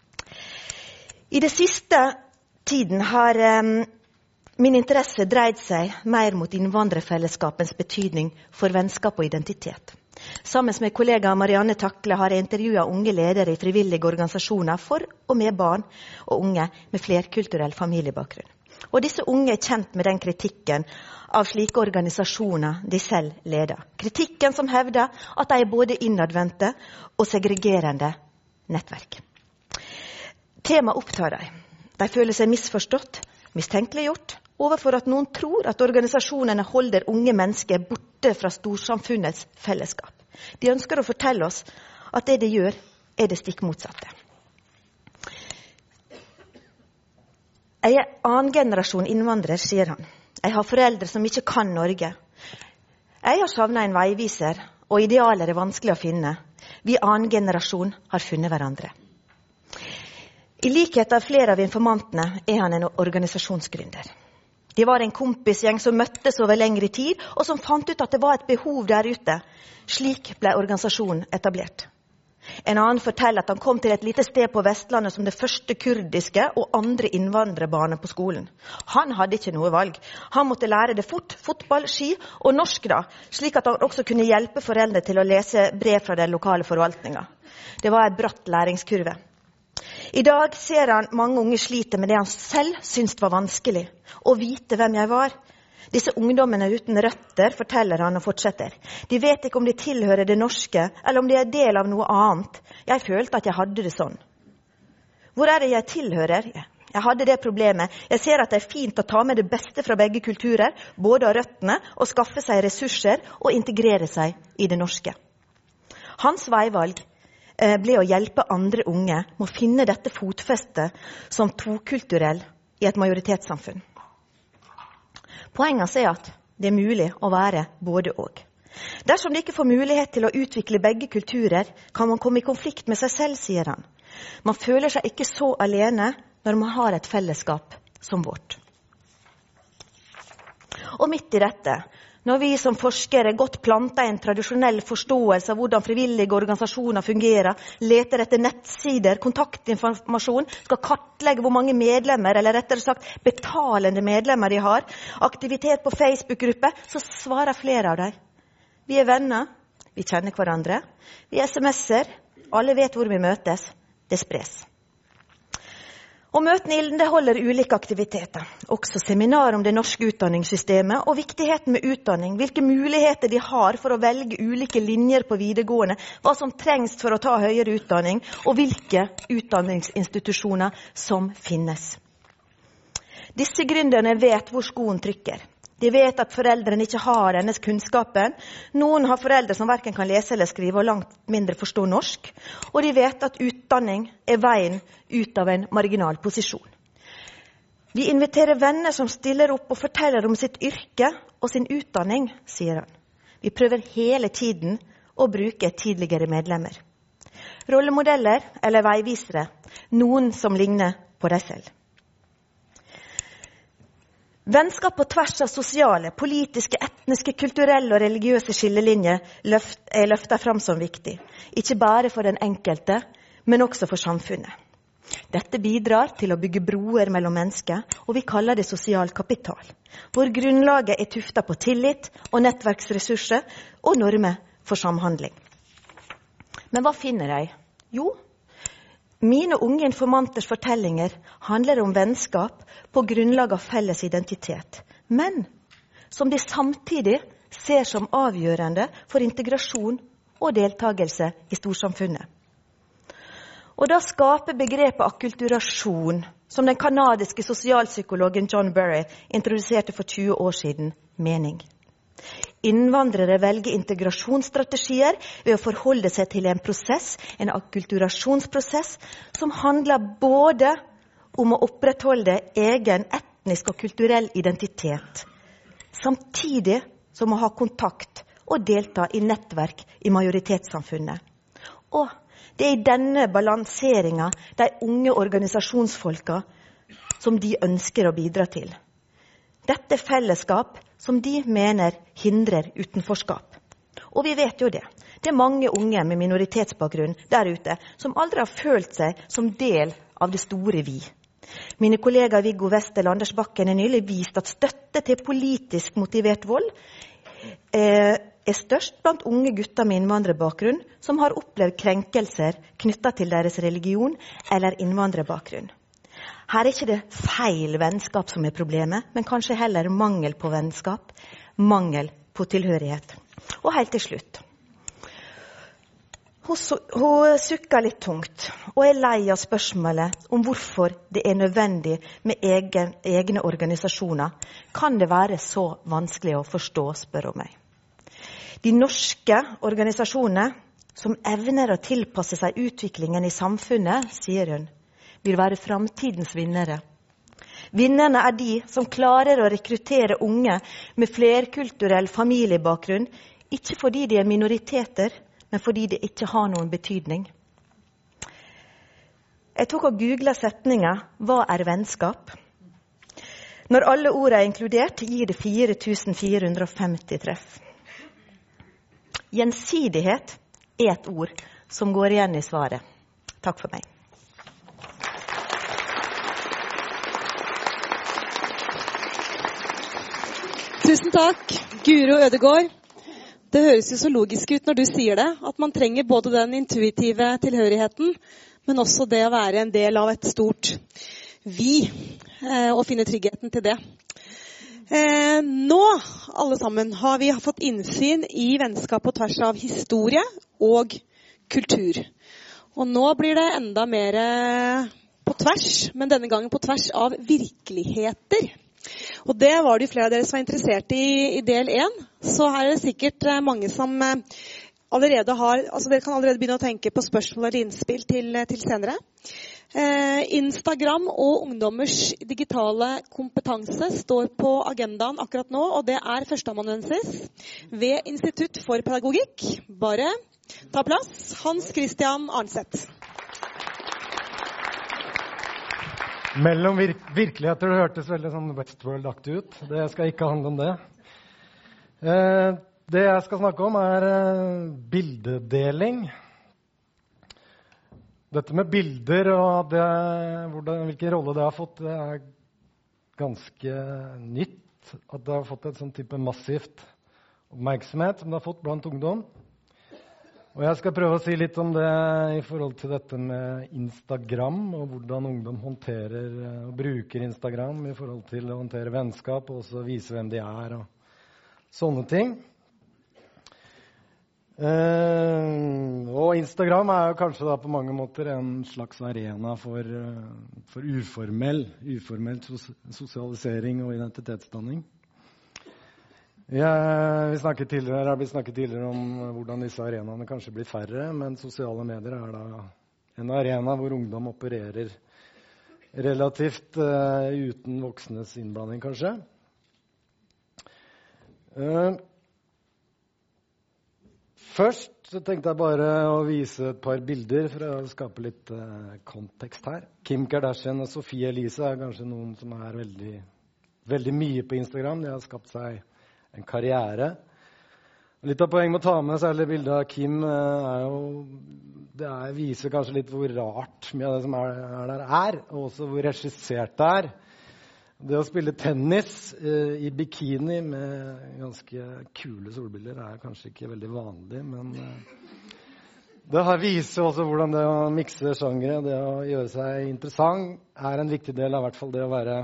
I det siste tiden har um, min interesse dreid seg mer mot innvandrerfellesskapens betydning for vennskap og identitet. Sammen med kollega Marianne Takle har jeg intervjuet unge ledere i frivillige organisasjoner for og med barn og unge med flerkulturell familiebakgrunn. Og disse unge er kjent med den kritikken av slike organisasjoner de selv leder. Kritikken som hevder at de er både innadvendte og segregerende nettverk. Temaet opptar dem. De føler seg misforstått, mistenkeliggjort, overfor at noen tror at organisasjonene holder unge mennesker borte fra storsamfunnets fellesskap. De ønsker å fortelle oss at det de gjør er det stikk motsatte. Jeg er annen generasjon innvandrer, sier han. Jeg har foreldre som ikke kan Norge. Jeg har savnet en veiviser, og idealer er vanskelig å finne. Vi annen generasjon har funnet hverandre. I likhet av flere av informantene er han en organisasjonsgründer. De var en kompisgjeng som møttes over lengre tid, og som fant ut at det var et behov der ute. Slik ble organisasjonen etablert. En annen forteller at han kom til et lite sted på Vestlandet som det første kurdiske og andre innvandrerbarnet på skolen. Han hadde ikke noe valg. Han måtte lære det fort, fotball, ski og norsk da, slik at han også kunne hjelpe foreldre til å lese brev fra den lokale forvaltningen. Det var en bratt læringskurve. I dag ser han mange unge sliter med det han selv syntes var vanskelig, å vite hvem jeg var. Disse ungdommene uten røtter, forteller han og fortsetter. De vet ikke om de tilhører det norske, eller om de er del av noe annet. Jeg følte at jeg hadde det sånn. Hvor er det jeg tilhører? Jeg hadde det problemet. Jeg ser at det er fint å ta med det beste fra begge kulturer, både av røttene, og skaffe seg ressurser og integrere seg i det norske. Hans veivalg ble å hjelpe andre unge med å finne dette fotfestet som tokulturell i et majoritetssamfunn. Poenget er at det er mulig å være både og. Dersom de ikke får mulighet til å utvikle begge kulturer, kan man komme i konflikt med seg selv, sier han. Man føler seg ikke så alene når man har et fellesskap som vårt. Og midt i dette, når vi som forskere godt planter en tradisjonell forståelse av hvordan frivillige organisasjoner fungerer, leter etter nettsider, kontaktinformasjon, skal kartlegge hvor mange medlemmer, eller rettere sagt betalende medlemmer de har, aktivitet på Facebook-gruppe, så svarer flere av dem. Vi er venner, vi kjenner hverandre, vi sms'er, alle vet hvor vi møtes, det spres. Og møtene inneholder ulike aktiviteter, også seminar om det norske utdanningssystemet og viktigheten med utdanning, hvilke muligheter de har for å velge ulike linjer på videregående, hva som trengs for å ta høyere utdanning, og hvilke utdanningsinstitusjoner som finnes. Disse gründerne vet hvor skoen trykker. De vet at foreldrene ikke har hennes kunnskapen. Noen har foreldre som hverken kan lese eller skrive og langt mindre forstå norsk. Og de vet at utdanning er veien ut av en marginal posisjon. Vi inviterer venner som stiller opp og forteller om sitt yrke og sin utdanning, sier han. Vi prøver hele tiden å bruke tidligere medlemmer. Rollemodeller eller veivisere, noen som ligner på deg selv. Vennskap på tvers av sosiale, politiske, etniske, kulturelle og religiøse skillelinjer løft, er løftet fram som viktig. Ikke bare for den enkelte, men også for samfunnet. Dette bidrar til å bygge broer mellom mennesker, og vi kaller det sosial kapital, hvor grunnlaget er tuftet på tillit og nettverksressurser og normer for samhandling. Men hva finner jeg? Jo, mine unge informanters fortellinger handler om vennskap på grunnlag av felles identitet, men som de samtidig ser som avgjørende for integrasjon og deltagelse i storsamfunnet. Og da skaper begrepet akkulturasjon, som den kanadiske sosialpsykologen John Burry introduserte for tjue år siden, mening. Innvandrere velger integrasjonsstrategier ved å forholde seg til en prosess, en akkulturasjonsprosess, som handler både om å opprettholde egen etnisk og kulturell identitet, samtidig som å ha kontakt og delta i nettverk i majoritetssamfunnet. Og det er i denne balanseringen de unge organisasjonsfolka som de ønsker å bidra til. Dette er fellesskap som de mener hindrer utenforskap. Og vi vet jo det. Det er mange unge med minoritetsbakgrunn der ute som aldri har følt seg som del av det store vi. Mine kollegaer Viggo Westel og Anders Bakken har nylig vist at støtte til politisk motivert vold eh, er størst blant unge gutter med innvandrerbakgrunn som har opplevd krenkelser knyttet til deres religion eller innvandrerbakgrunn. Her er ikke det feil vennskap som er problemet, men kanskje heller mangel på vennskap, mangel på tilhørighet. Og helt til slutt. Hun, hun sukker litt tungt, og er lei av spørsmålet om hvorfor det er nødvendig med egen, egne organisasjoner. Kan det være så vanskelig å forstå, spør hun meg. De norske organisasjonene som evner å tilpasse seg utviklingen i samfunnet, sier hun, vil være framtidens vinnere. Vinnerne er de som klarer å rekruttere unge med flerkulturell familiebakgrunn, ikke fordi de er minoriteter, men fordi de ikke har noen betydning. Jeg tok og googlet setningen «Hva er vennskap?» Når alle ordene er inkludert, gir det fire tusen fire hundre og femti treff. Gjensidighet er et ord som går igjen i svaret. Takk for meg. Tusen takk, Guro Ødegård. Det høres jo så logisk ut når du sier det, at man trenger både den intuitive tilhørigheten, men også det å være en del av et stort vi, og finne tryggheten til det. Nå, alle sammen, har vi fått innsyn i vennskap på tvers av historie og kultur. Og nå blir det enda mer på tvers, men denne gangen på tvers av virkeligheter. Og det var det jo flere av dere som var interessert i i del én, så her er det sikkert mange som allerede har, altså dere kan allerede begynne å tenke på spørsmål eller innspill til, til senere. Eh, Instagram og ungdommers digitale kompetanse står på agendaen akkurat nå, og det er førsteamanuensis ved Institutt for Pedagogikk. Bare ta plass. Hans Christian Arnseth. Mellom vir virkeligheter, det hørtes veldig sånn Westworld-aktig ut. Det skal ikke handle om det. Eh, det jeg skal snakke om er eh, bildedeling. Dette med bilder og det, hvordan, hvilken rolle det har fått, det er ganske nytt. At det har fått et sånn type massivt oppmerksomhet som det har fått blant ungdom. Og jeg skal prøve å si litt om det i forhold til dette med Instagram, og hvordan ungdom håndterer og bruker Instagram i forhold til å håndtere vennskap, og også vise hvem de er, og sånne ting. Eh, og Instagram er jo kanskje da på mange måter en slags arena for, for uformell, uformell sos sosialisering og identitetsdanning. Ja, vi snakket tidligere, har blitt snakket tidligere om hvordan disse arenaene kanskje blir færre, men sosiale medier er da en arena hvor ungdom opererer relativt uh, uten voksnes innblanding, kanskje. Uh, først tenkte jeg bare å vise et par bilder for å skape litt uh, kontekst her. Kim Kardashian og Sophie Elise er kanskje noen som er veldig, veldig mye på Instagram. De har skapt seg en karriere. Litt av poenget med å ta med særlig bildet av Kim er jo, det er, viser kanskje litt hvor rart mye av det som er, er der er, og også hvor regissert det er. Det å spille tennis eh, i bikini med ganske kule solbilder er kanskje ikke veldig vanlig, men eh, det her viser også hvordan det å mikse sjangere, det å gjøre seg interessant, er en viktig del av i hvert fall det å være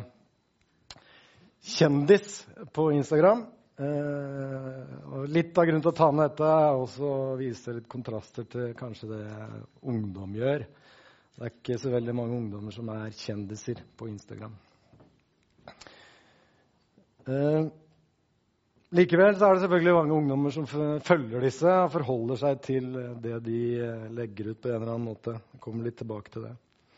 kjendis på Instagram. Uh, og litt av grunnen til å ta med dette er også å vise litt kontraster til kanskje det ungdom gjør. Det er ikke så veldig mange ungdommer som er kjendiser på Instagram. Uh, likevel så er det selvfølgelig mange ungdommer som følger disse og forholder seg til det de legger ut på en eller annen måte. Jeg kommer litt tilbake til det.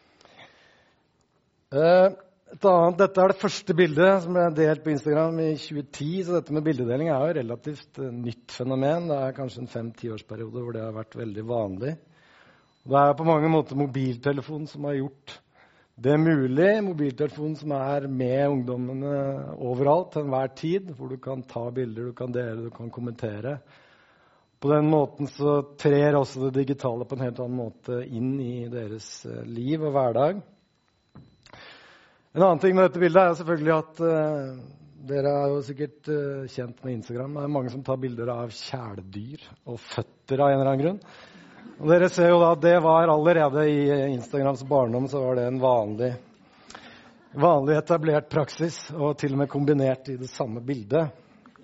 Uh, Et annet, dette er det første bildet som ble delt på Instagram i tjue ti, så dette med bildedeling er jo relativt uh, nytt fenomen. Det er kanskje en fem-ti årsperiode hvor det har vært veldig vanlig. Det er på mange måter mobiltelefonen som har gjort det mulig. Mobiltelefonen som er med ungdommene overalt til enhver tid, hvor du kan ta bilder, du kan dele, du kan kommentere. På den måten så trer også det digitale på en helt annen måte inn i deres uh, liv og hverdag. En annen ting med dette bildet er selvfølgelig at uh, dere er jo sikkert uh, kjent med Instagram. Det er mange som tar bilder av kjæledyr og føtter av en eller annen grunn. Og dere ser jo da at det var allerede i Instagrams barndom så var det en vanlig, vanlig etablert praksis, og til og med kombinert i det samme bildet.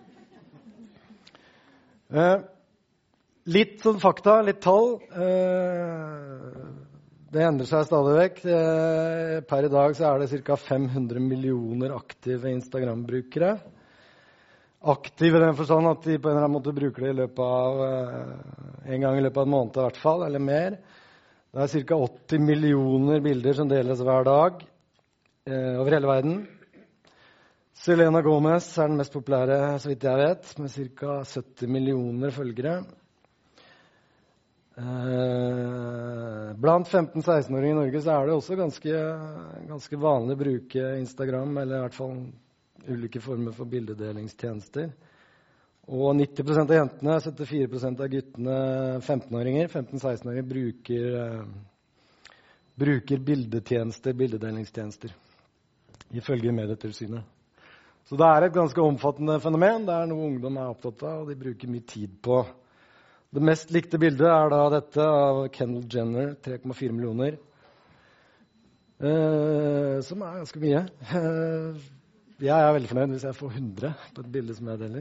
Uh, litt sånn fakta, litt tall. Uh, Det endrer seg stadig vekk. Per i dag så er det ca. fem hundre millioner aktive Instagram-brukere. Aktive i den forstand at de på en eller annen måte bruker det i løpet av en gang i løpet av en måned i hvert fall, eller mer. Det er ca. åtti millioner bilder som deles hver dag eh, over hele verden. Selena Gomez er den mest populære, så vidt jeg vet, med ca. sytti millioner følgere. Blant femten-seksten-åringer i Norge så er det også ganske, ganske vanlig å bruke Instagram, eller i hvert fall ulike former for bildedelingstjenester. Og nitti prosent av jentene, syttifire prosent av guttene, femten-åringer, femten-seksten-åringer bruker, bruker bildetjenester, bildedelingstjenester, ifølge Medietilsynet. Så det er et ganske omfattende fenomen. Det er noe ungdom er opptatt av, og de bruker mye tid på. Det mest likte bildet er da dette av Kendall Jenner, tre komma fire millioner, eh, som er ganske mye. Eh, jeg er veldig fornøyd hvis jeg får hundre på et bilde som jeg deler.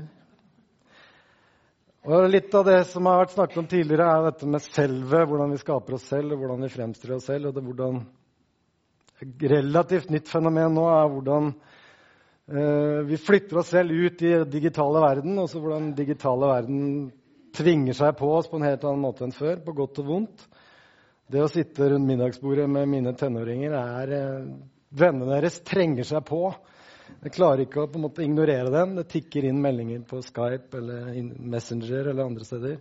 Og litt av det som har vært snakket om tidligere er dette med selve, hvordan vi skaper oss selv, og hvordan vi fremstiller oss selv, og det er hvordan et relativt nytt fenomen nå er hvordan eh, vi flytter oss selv ut i digitale verden, og så hvordan digitale verden tvinger seg på oss på en helt annen måte enn før, på godt og vondt. Det å sitte rundt middagsbordet med mine tenåringer er eh, vennene deres trenger seg på. Jeg klarer ikke å på en måte ignorere dem. Det tikker inn meldinger på Skype eller Messenger eller andre steder.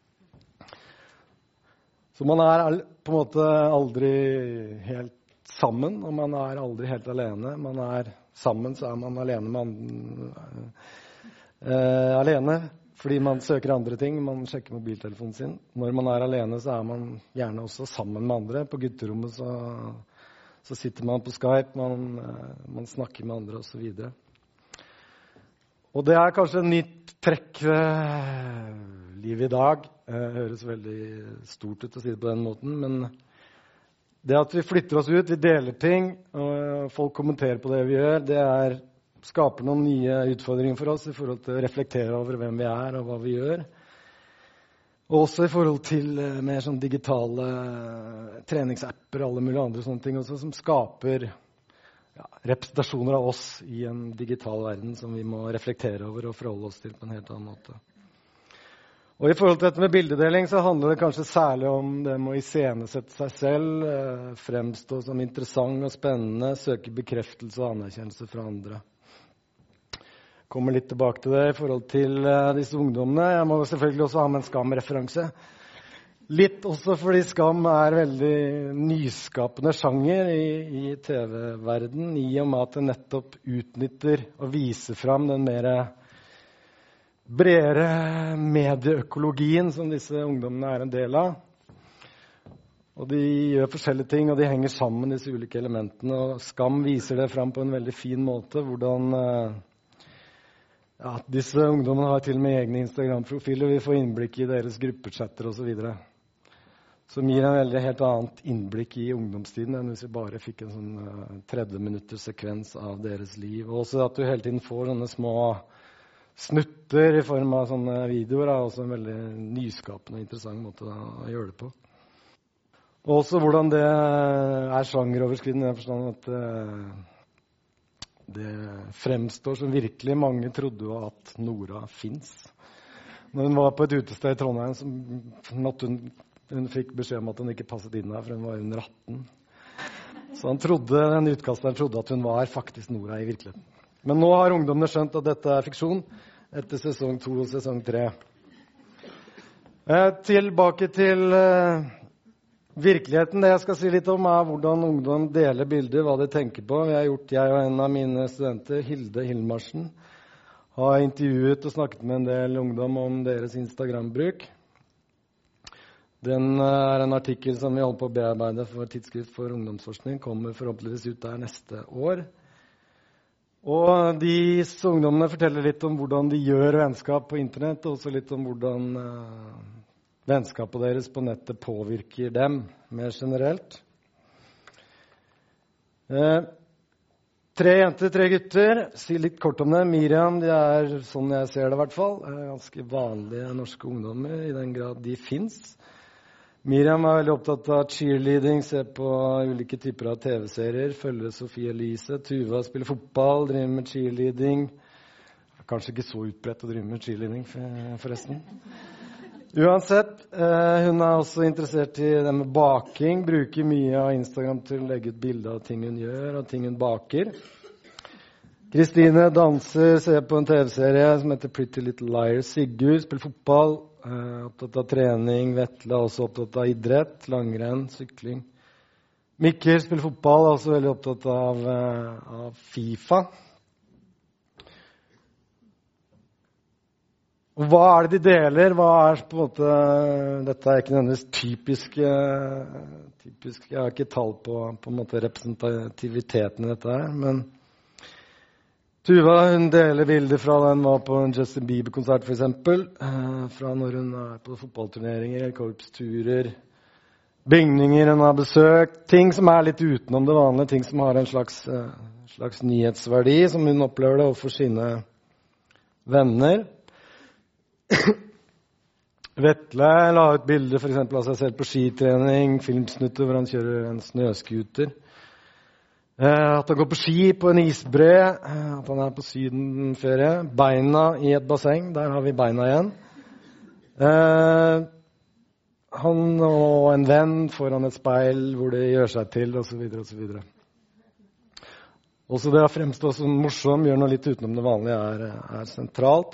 Så man er på en måte aldri helt sammen, og man er aldri helt alene. Man er sammen, så er man alene med andre, eh, alene, fordi man søker andre ting. Man sjekker mobiltelefonen sin. Når man er alene, så er man gjerne også sammen med andre. På gutterommet så, så sitter man på Skype, man, man snakker med andre og så videre. Og det er kanskje en nytt trekk ved livet i dag. Det høres veldig stort ut å si det på den måten, men det at vi flytter oss ut, vi deler ting, og folk kommenterer på det vi gjør, det er, skaper noen nye utfordringer for oss i forhold til å reflektere over hvem vi er og hva vi gjør. Og også i forhold til mer sånn digitale treningsapper og alle mulige andre sånne ting også, som skaper ja, representasjoner av oss i en digital verden som vi må reflektere over og forholde oss til på en helt annen måte. Og i forhold til dette med bildedeling så handler det kanskje særlig om det med å iscenesette seg selv, eh, fremstå som interessant og spennende, søke bekreftelse og anerkjennelse fra andre. Kommer litt tilbake til det i forhold til eh, disse ungdommene. Jeg må selvfølgelig også ha med en Skam-referanse. Litt også fordi Skam er veldig nyskapende sjanger i, i T V-verden, i og med at det nettopp utnytter og viser fram den mer bredere medieøkologien som disse ungdommene er en del av. Og de gjør forskjellige ting, og de henger sammen disse ulike elementene. Og Skam viser det fram på en veldig fin måte, hvordan ja, disse ungdommene har til og med egne Instagram-profiler. Vi får innblikk i deres gruppechatter og så videre. Som gir en veldig helt annet innblikk i ungdomstiden enn hvis vi bare fikk en sånn tretti minutters sekvens av deres liv. Og også at du hele tiden får sånne små snutter i form av sånne videoer er også en veldig nyskapende og interessant måte å gjøre det på. Og også hvordan det er sjangeroverskridende i den forstand at det fremstår som virkelig mange trodde jo at Nora finnes. Når hun var på et utested i Trondheim, så måtte hun, hun fikk beskjed om at hun ikke passet inn der, for hun var under atten. Så han trodde, den utkasteren trodde at hun var faktisk Nora i virkeligheten. Men nå har ungdommene skjønt at dette er fiksjon etter sesong to og sesong tre. Eh, tilbake til eh, virkeligheten. Det jeg skal si litt om er hvordan ungdom deler bilder, hva de tenker på. Vi har gjort, jeg og en av mine studenter, Hilde Hilmarsen, har intervjuet og snakket med en del ungdom om deres Instagram-bruk. Den er en artikkel som vi holder på å bearbeide for Tidsskrift for ungdomsforskning, kommer forhåpentligvis ut der neste år. Og disse ungdommene forteller litt om hvordan de gjør vennskap på internett, og også litt om hvordan uh, vennskapet deres på nettet påvirker dem mer generelt. Uh, tre jenter, tre gutter. Si litt kort om det. Miriam, de er, sånn jeg ser det i hvert fall, er ganske vanlige norske ungdommer, i den grad de finnes. Miriam er veldig opptatt av cheerleading, ser på ulike typer av T V-serier, følger Sofie Elise. Tuva spiller fotball, driver med cheerleading. Kanskje ikke så utbredt å drive med cheerleading, forresten. Uansett, eh, hun er også interessert i det med baking, bruker mye av Instagram til å legge ut bilder av ting hun gjør, og ting hun baker. Kristine danser, ser på en T V-serie som heter Pretty Little Liars. Sigurd spiller fotball. Uh, opptatt av trening, Vetle er også opptatt av idrett, langrenn, sykling. Mikkel spiller fotball, er også veldig opptatt av, uh, av FIFA. Og hva er det de deler? Hva er på en måte, dette er ikke nødvendigvis typisk, uh, typisk, jeg har ikke tall på, på en måte representativiteten i dette her, men Tuva, hun deler bilder fra da hun var på en Justin Bieber-konsert for eksempel, eh, fra når hun er på fotballturneringer, korpsturer, bygninger hun har besøkt, ting som er litt utenom det vanlige, ting som har en slags, eh, slags nyhetsverdi, som hun opplever det overfor sine venner. Vetle la ut bilder for eksempel av seg selv på skitrening, filmsnutter hvor han kjører en snøskuter. At han går på ski på en isbre, at han er på sydenferie, beina i et basseng, der har vi beina igjen. Eh, han og en venn foran et speil hvor de gjør seg til, og så videre, og så videre. Også det å fremstå som morsom, gjør noe litt utenom det vanlige, er, er sentralt.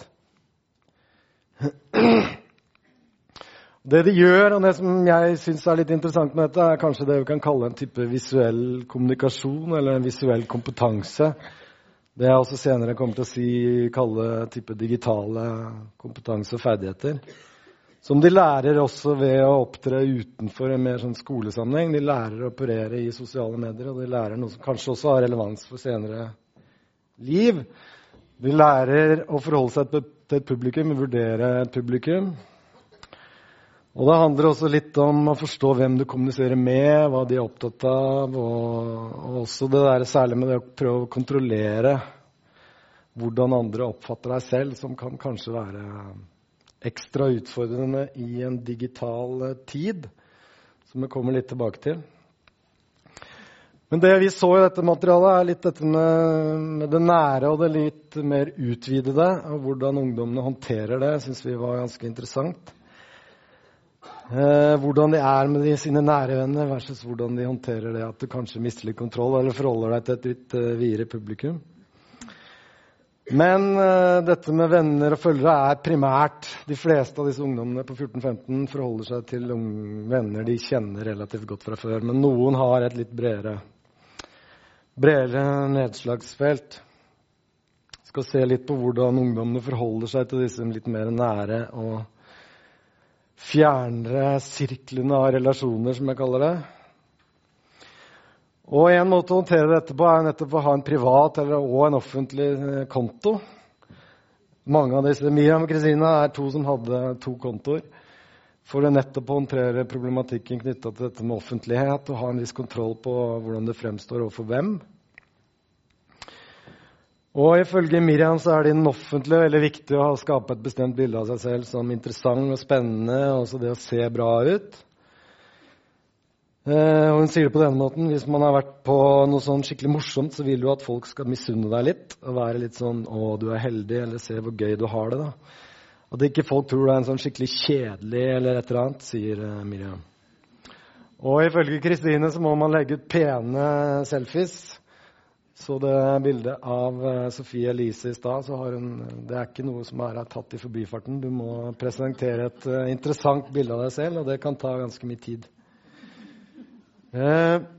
Det de gjør, og det som jeg synes er litt interessant med dette, er kanskje det vi kan kalle en type visuell kommunikasjon, eller en visuell kompetanse. Det jeg også senere kommer til å si, kalle type digitale kompetanse og ferdigheter. Som de lærer også ved å opptre utenfor en mer sånn skolesammenheng. De lærer å operere i sosiale medier, og de lærer noe som kanskje også har relevans for senere liv. De lærer å forholde seg til et publikum, vurdere et publikum. Og det handler også litt om å forstå hvem du kommuniserer med, hva de er opptatt av, og, og også det der særlig med det å prøve å kontrollere hvordan andre oppfatter deg selv, som kan kanskje være ekstra utfordrende i en digital tid, som vi kommer litt tilbake til. Men det vi så i dette materialet er litt dette med, med det nære og det litt mer utvidede, og hvordan ungdommene håndterer det, synes vi var ganske interessant. Eh, hvordan de er med de sine nære venner versus hvordan de håndterer det at du kanskje mister litt kontroll eller forholder deg til et litt uh, videre publikum. Men uh, dette med venner og følgere er primært. De fleste av disse ungdommene på fjorten femten forholder seg til venner de kjenner relativt godt fra før. Men noen har et litt bredere, bredere nedslagsfelt. Jeg skal se litt på hvordan ungdommene forholder seg til disse litt mer nære og fjernere sirklene av relasjoner, som jeg kaller det. Og en måte å håndtere dette på er nettopp å ha en privat eller og en offentlig konto. Mange av disse, Miriam og Kristina, er to som hadde to kontoer for å nettopp håndtere problematikken knyttet til dette med offentlighet og ha en viss kontroll på hvordan det fremstår overfor hvem. Og ifølge Miriam så er det den offentlige veldig viktig å skape et bestemt bilde av seg selv som interessant og spennende, og også det å se bra ut. Eh, og hun sier det på denne måten: hvis man har vært på noe sånn skikkelig morsomt, så vil du at folk skal misunne deg litt, og være litt sånn, å, du er heldig, eller se hvor gøy du har det da. At ikke folk tror du er en sånn skikkelig kjedelig, eller et eller annet, sier uh, Miriam. Og ifølge Kristine så må man legge ut pene selfies. Så det bildet av uh, Sofie Elise i stad, så har hun, det er ikke noe som er tatt i forbifarten. Du må presentere et uh, interessant bilde av deg selv, og det kan ta ganske mye tid. Eh,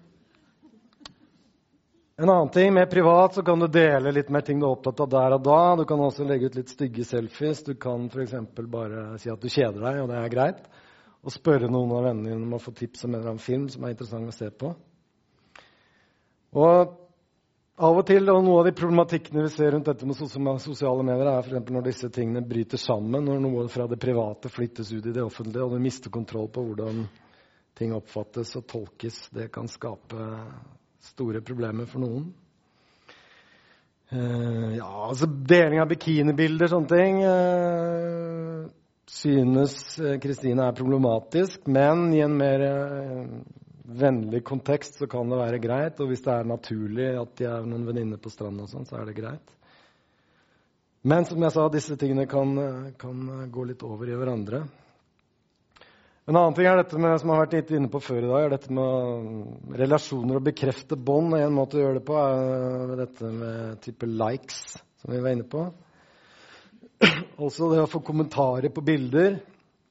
en annen ting, med privat så kan du dele litt mer ting du er opptatt av der og da. Du kan også legge ut litt stygge selfies. Du kan for eksempel bare si at du kjeder deg, og det er greit. Og spørre noen av vennene dine om å få tips om en eller annen film som er interessant å se på. Og av og til, og noe av de problematikkene vi ser rundt dette med sosiale medier, er for eksempel når disse tingene bryter sammen, når noe fra det private flyttes ut i det offentlige, og du mister kontroll på hvordan ting oppfattes og tolkes. Det kan skape store problemer for noen. Uh, ja, altså deling av bikinibilder, sånne ting, uh, synes Kristine er problematisk, men i en mer uh, vennlig kontekst så kan det være greit, og hvis det er naturlig at de er noen venninner på stranden og sånn, så er det greit. Men som jeg sa, disse tingene kan, kan gå litt over i hverandre. En annen ting er dette med, som jeg har vært litt inne på før i dag, er dette med relasjoner og bekrefte bånd. En måte å gjøre det på er dette med type likes, som vi var inne på. Også det å få kommentarer på bilder.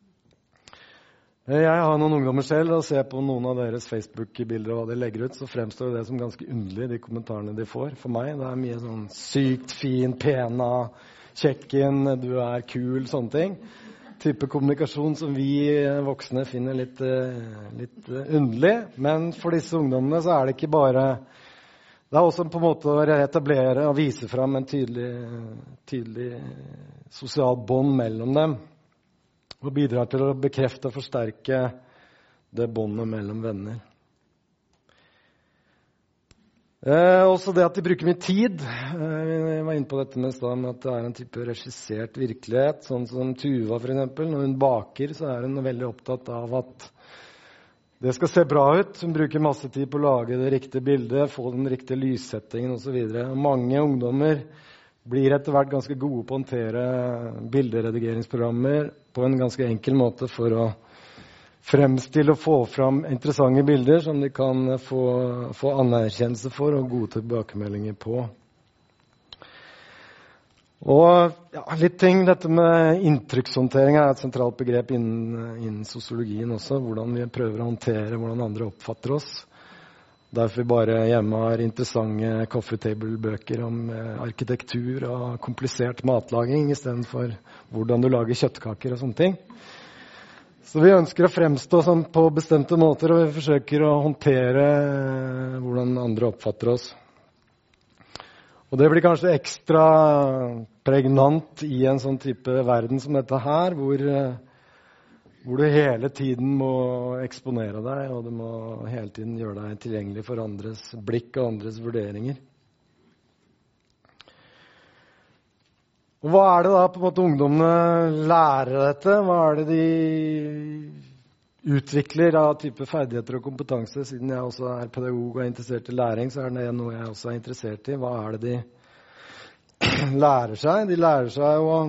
Jeg har noen ungdommer selv, og ser på noen av deres Facebook-bilder og hva de legger ut, så fremstår det som ganske underlig, de kommentarene de får. For meg, det er mye sånn sykt, fin, pena, kjekken, du er kul, sånne ting. Type kommunikasjon som vi voksne finner litt, litt underlig. Men for disse ungdommene så er det ikke bare... Det er også på en måte å etablere og vise frem en tydelig, tydelig sosial bånd mellom dem. Og bidrar til å bekrefte og forsterke det båndet mellom venner. Eh, også det at de bruker mye tid. Eh, jeg var inne på dette med stedet med at det er en type regissert virkelighet, sånn som Tuva for eksempel. Når hun baker, så er hun veldig opptatt av at det skal se bra ut. Hun bruker masse tid på å lage det riktige bildet, få den riktige lyssettingen og så videre. Mange ungdommer blir etter hvert ganske gode på å håndtere bilderedigeringsprogrammer på en ganske enkel måte for å fremstille og få fram interessante bilder som de kan få, få anerkjennelse for og gode tilbakemeldinger på. Og ja, litt ting, dette med inntrykkshåndtering er et sentralt begrep innen, innen sosiologien også, hvordan vi prøver å håndtere hvordan andre oppfatter oss. Derfor vi bare hjemme har interessante coffee table-bøker om eh, arkitektur og komplisert matlaging, i stedet for hvordan du lager kjøttkaker og sånne ting. Så vi ønsker å fremstå sånn på bestemte måter, og vi forsøker å håndtere eh, hvordan andre oppfatter oss. Og det blir kanskje ekstra pregnant i en sånn type verden som dette her, hvor, hvor du hele tiden må eksponere deg, og du må hele tiden gjøre deg tilgjengelig for andres blikk og andres vurderinger. Og hva er det da på en måte ungdommene lærer dette? Hva er det de utvikler av type ferdigheter og kompetanse? Siden jeg også er pedagog og er interessert i læring, så er det noe jeg også er interessert i. Hva er det de lærer seg? De lærer seg å,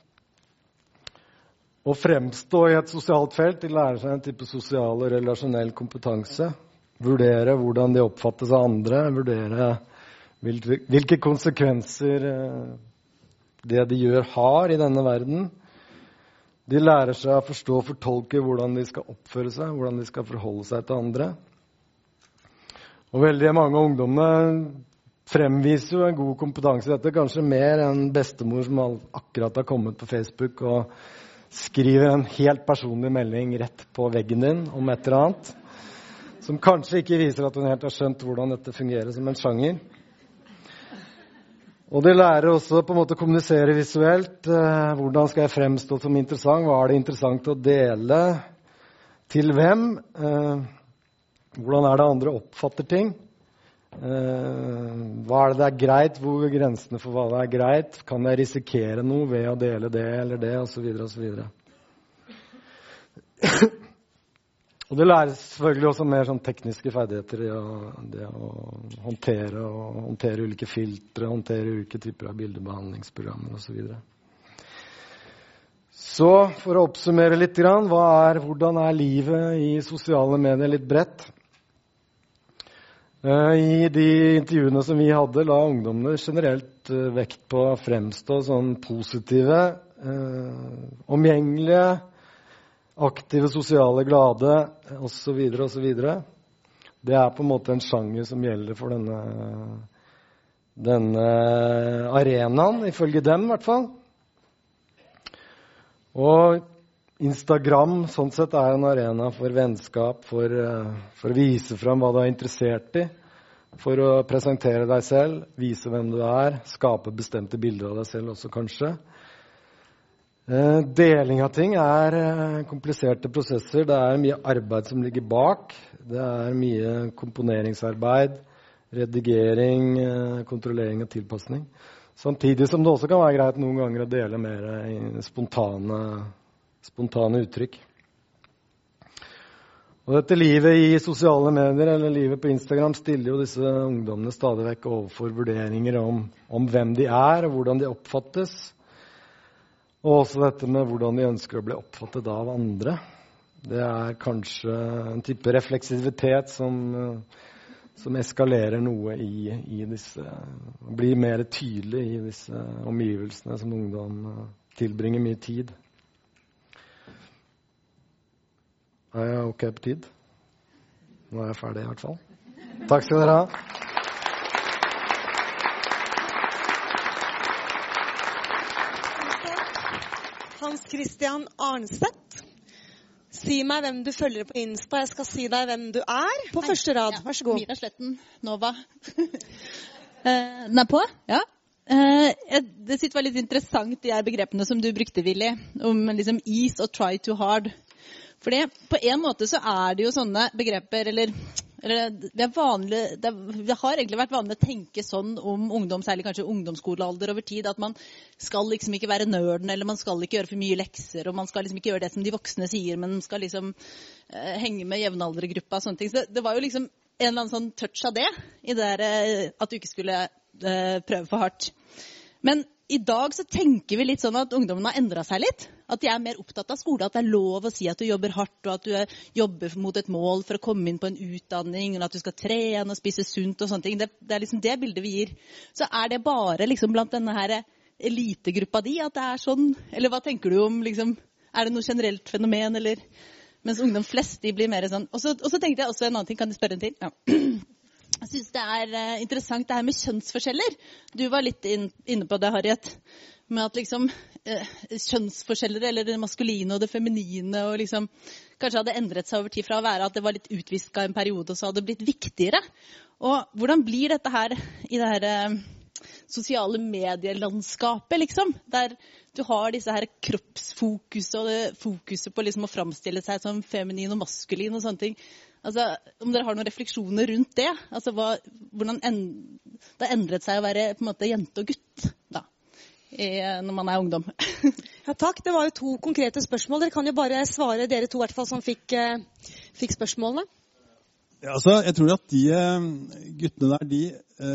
å fremstå i et sosialt felt. De lærer seg en type sosial og relasjonell kompetanse. Vurdere hvordan de oppfattes av andre. Vurdere hvilke, hvilke konsekvenser det de gjør har i denne verden. De lærer seg å forstå og fortolke hvordan de skal oppføre seg, hvordan de skal forholde seg til andre. Og veldig mange ungdommer fremviser jo en god kompetanse i dette, kanskje mer enn bestemor som akkurat har kommet på Facebook og skriver en helt personlig melding rett på veggen din om et eller annet, som kanskje ikke viser at hun helt har skjønt hvordan dette fungerer som en sjanger. Og de lærer også på en måte å kommunisere visuelt. Eh, hvordan skal jeg fremstå som interessant? Hva er det interessant å dele? Til hvem? Eh, hvordan er det andre oppfatter ting? Eh, hva er det det er greit? Hvor er grensene for hva det er greit? Kan jeg risikere noe ved å dele det eller det? Og så videre, og så videre. Og det læres selvfølgelig også mer sånn tekniske ferdigheter i å, det å håndtere, og håndtere ulike filtre, håndtere ulike typer av bildebehandlingsprogrammer og så videre. Så for å oppsummere litt, hva er, hvordan er livet i sosiale medier litt bredt? I de intervjuene som vi hadde, la ungdommene generelt vekt på å fremstå sånn positive, omgjengelige, aktive, sosiale, glade, og så videre, og så videre. Det er på en måte en sjanger som gjelder for denne, denne arenaen, ifølge dem i hvert fall. Og Instagram, sånn sett, er en arena for vennskap, for, for å vise frem hva du er interessert i, for å presentere deg selv, vise hvem du er, skape bestemte bilder av deg selv også, kanskje. Eh, deling av ting er eh, kompliserte prosesser. Det er mye arbeid som ligger bak. Det er mye komponeringsarbeid, redigering, eh, kontrollering og tilpasning. Samtidig som det også kan være greit noen ganger å dele mer i spontane, spontane uttrykk. Og dette livet i sosiale medier, eller livet på Instagram, stiller jo disse ungdommene stadig vekk overfor vurderinger om, om hvem de er, og hvordan de oppfattes. Og også dette med hvordan de ønsker å bli oppfattet av andre. Det er kanskje en type refleksivitet som, som eskalerer noe i, i disse, blir mer tydelig i disse omgivelsene som ungdom tilbringer mye tid. Er jeg ok på tid? Nå er jeg ferdig i hvert fall. Takk skal dere ha. Hans Christian Arnseth. Si meg hvem du følger på Insta. Jeg skal si deg hvem du er. På Hei. Første rad, vær så god. Mira Sletten, Nova. Den er på? Ja. Det synes var litt interessant, de her begrepene som du brukte, Willy, om liksom ease og try too hard. Fordi på en måte så er det jo sånne begreper, eller, eller det, er vanlig, det, er, det har egentlig vært vanlig å tenke sånn om ungdom, særlig kanskje ungdomsskolealder over tid, at man skal liksom ikke være nerden, eller man skal ikke gjøre for mye lekser, og man skal liksom ikke gjøre det som de voksne sier, men man skal liksom eh, henge med jevnaldregruppa og sånne ting. Så det, det var jo liksom en eller annen sånn touch av det, i det der, at du ikke skulle eh, prøve for hardt. Men i dag så tenker vi litt sånn at ungdommen har endret seg litt. At de er mer opptatt av skole, at det er lov å si at du jobber hardt, og at du er, jobber mot et mål for å komme inn på en utdanning, og at du skal trene og spise sunt og sånne ting. Det, det er liksom det bildet vi gir. Så er det bare liksom blant denne her elitegruppa di at det er sånn? Eller hva tenker du om, liksom, er det noe generelt fenomen, eller mens ungdom flest de blir mer sånn? Og så, og så tenkte jeg også en annen ting, kan du spørre en til? Ja. Jeg synes det er uh, interessant det her med kjønnsforskjeller. Du var litt inn, inne på det, Harriet. Med at liksom uh, kjønnsforskjeller, eller det maskuline og det feminine, og liksom kanskje hadde endret seg over tid fra å være at det var litt utvisket en periode, og så hadde det blitt viktigere. Og hvordan blir dette her i det her uh, sosiale medielandskapet, liksom? Der du har disse her kroppsfokus og det fokuset på liksom å fremstille seg som feminin og maskulin og sånne ting. Altså, om dere har noen refleksjoner rundt det, altså hva, hvordan en, det har endret seg å være på en måte jente og gutt da, i, når man er ungdom. Ja, takk. Det var jo to konkrete spørsmål. Dere kan jo bare svare, dere to i hvert fall som fikk, eh, fikk spørsmålene. Ja, altså, jeg tror at de eh, guttene der, de,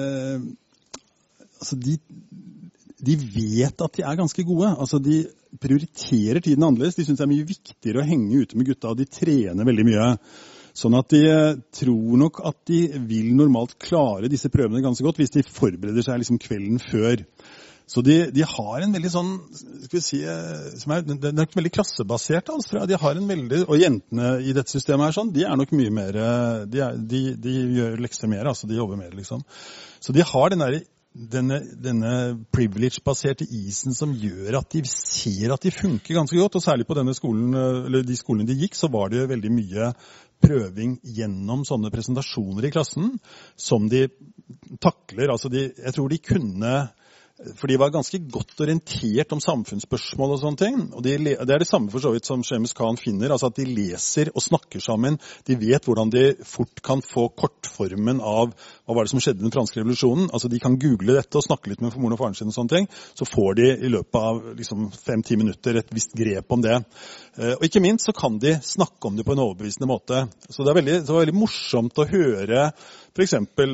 eh, altså de, de vet at de er ganske gode. Altså, de prioriterer tiden annerledes. De synes det er mye viktigere å henge ute med gutta, og de trener veldig mye. Sånn at de tror nok at de vil normalt klare disse prøvene ganske godt hvis de forbereder seg liksom kvelden før. Så de, de har en veldig sånn, skal vi si, som er, det er nok veldig klassebasert, altså. De har en veldig, og jentene i dette systemet her sånn, de er nok mye mer, de, er, de, de gjør lekser mer, altså de jobber mer liksom. Så de har den der, denne, denne privilege-baserte isen som gjør at de ser at de funker ganske godt, og særlig på denne skolen, eller de skolene de gikk, så var det veldig mye prøving gjennom sånne presentasjoner i klassen som de takler. Altså de, jeg tror de kunne, for de var ganske godt orientert om samfunnsspørsmål og sånne ting. Og de, det er det samme for så vidt som Seamus Khan finner, altså at de leser og snakker sammen. De vet hvordan de fort kan få kortformen av hva var det som skjedde i den franske revolusjonen. Altså de kan google dette og snakke litt med moren og faren sin og sånne ting. Så får de i løpet av liksom fem-ti minutter et visst grep om det. Og ikke minst så kan de snakke om det på en overbevisende måte. Så det er veldig, det var veldig morsomt å høre. For eksempel,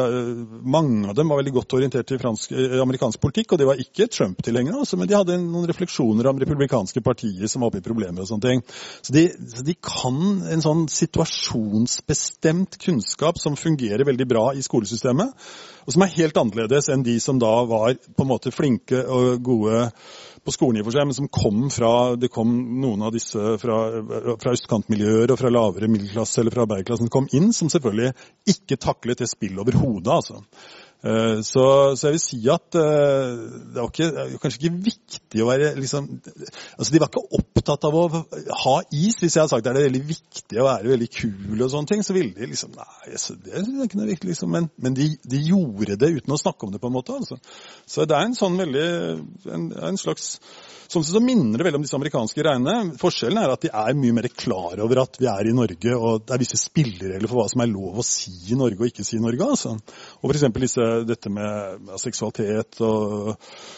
mange av dem var veldig godt orientert i fransk, amerikansk politikk, og de var ikke Trump-tilhengere, altså, men de hadde noen refleksjoner om republikanske partier som var oppe i problemer og sånne ting. Så de, så de kan en sånn situasjonsbestemt kunnskap som fungerer veldig bra i skolesystemet, og som er helt annerledes enn de som da var på en måte flinke og gode på skolen i for seg, men som kom fra, det kom noen av disse fra, fra østkantmiljøer og fra lavere middelklasse eller fra arbeiderklassen kom inn, som selvfølgelig ikke taklet det spillet over hodet, altså. Så, så jeg vil si at det var ikke, kanskje ikke viktig å være liksom, altså de var ikke opptatt av å ha is. Hvis jeg hadde sagt at det er veldig viktig å være veldig kul og sånne ting, så ville de liksom, nei, det er ikke noe viktig liksom, men, men de, de gjorde det uten å snakke om det på en måte, altså. Så det er en sånn veldig, en, en slags, sånn så minner det veldig om disse amerikanske greiene. Forskjellen er at de er mye mer klar over at vi er i Norge, og det er visse spilleregler for hva som er lov å si i Norge og ikke si i Norge, altså. Og for eksempel disse, dette med, med seksualitet og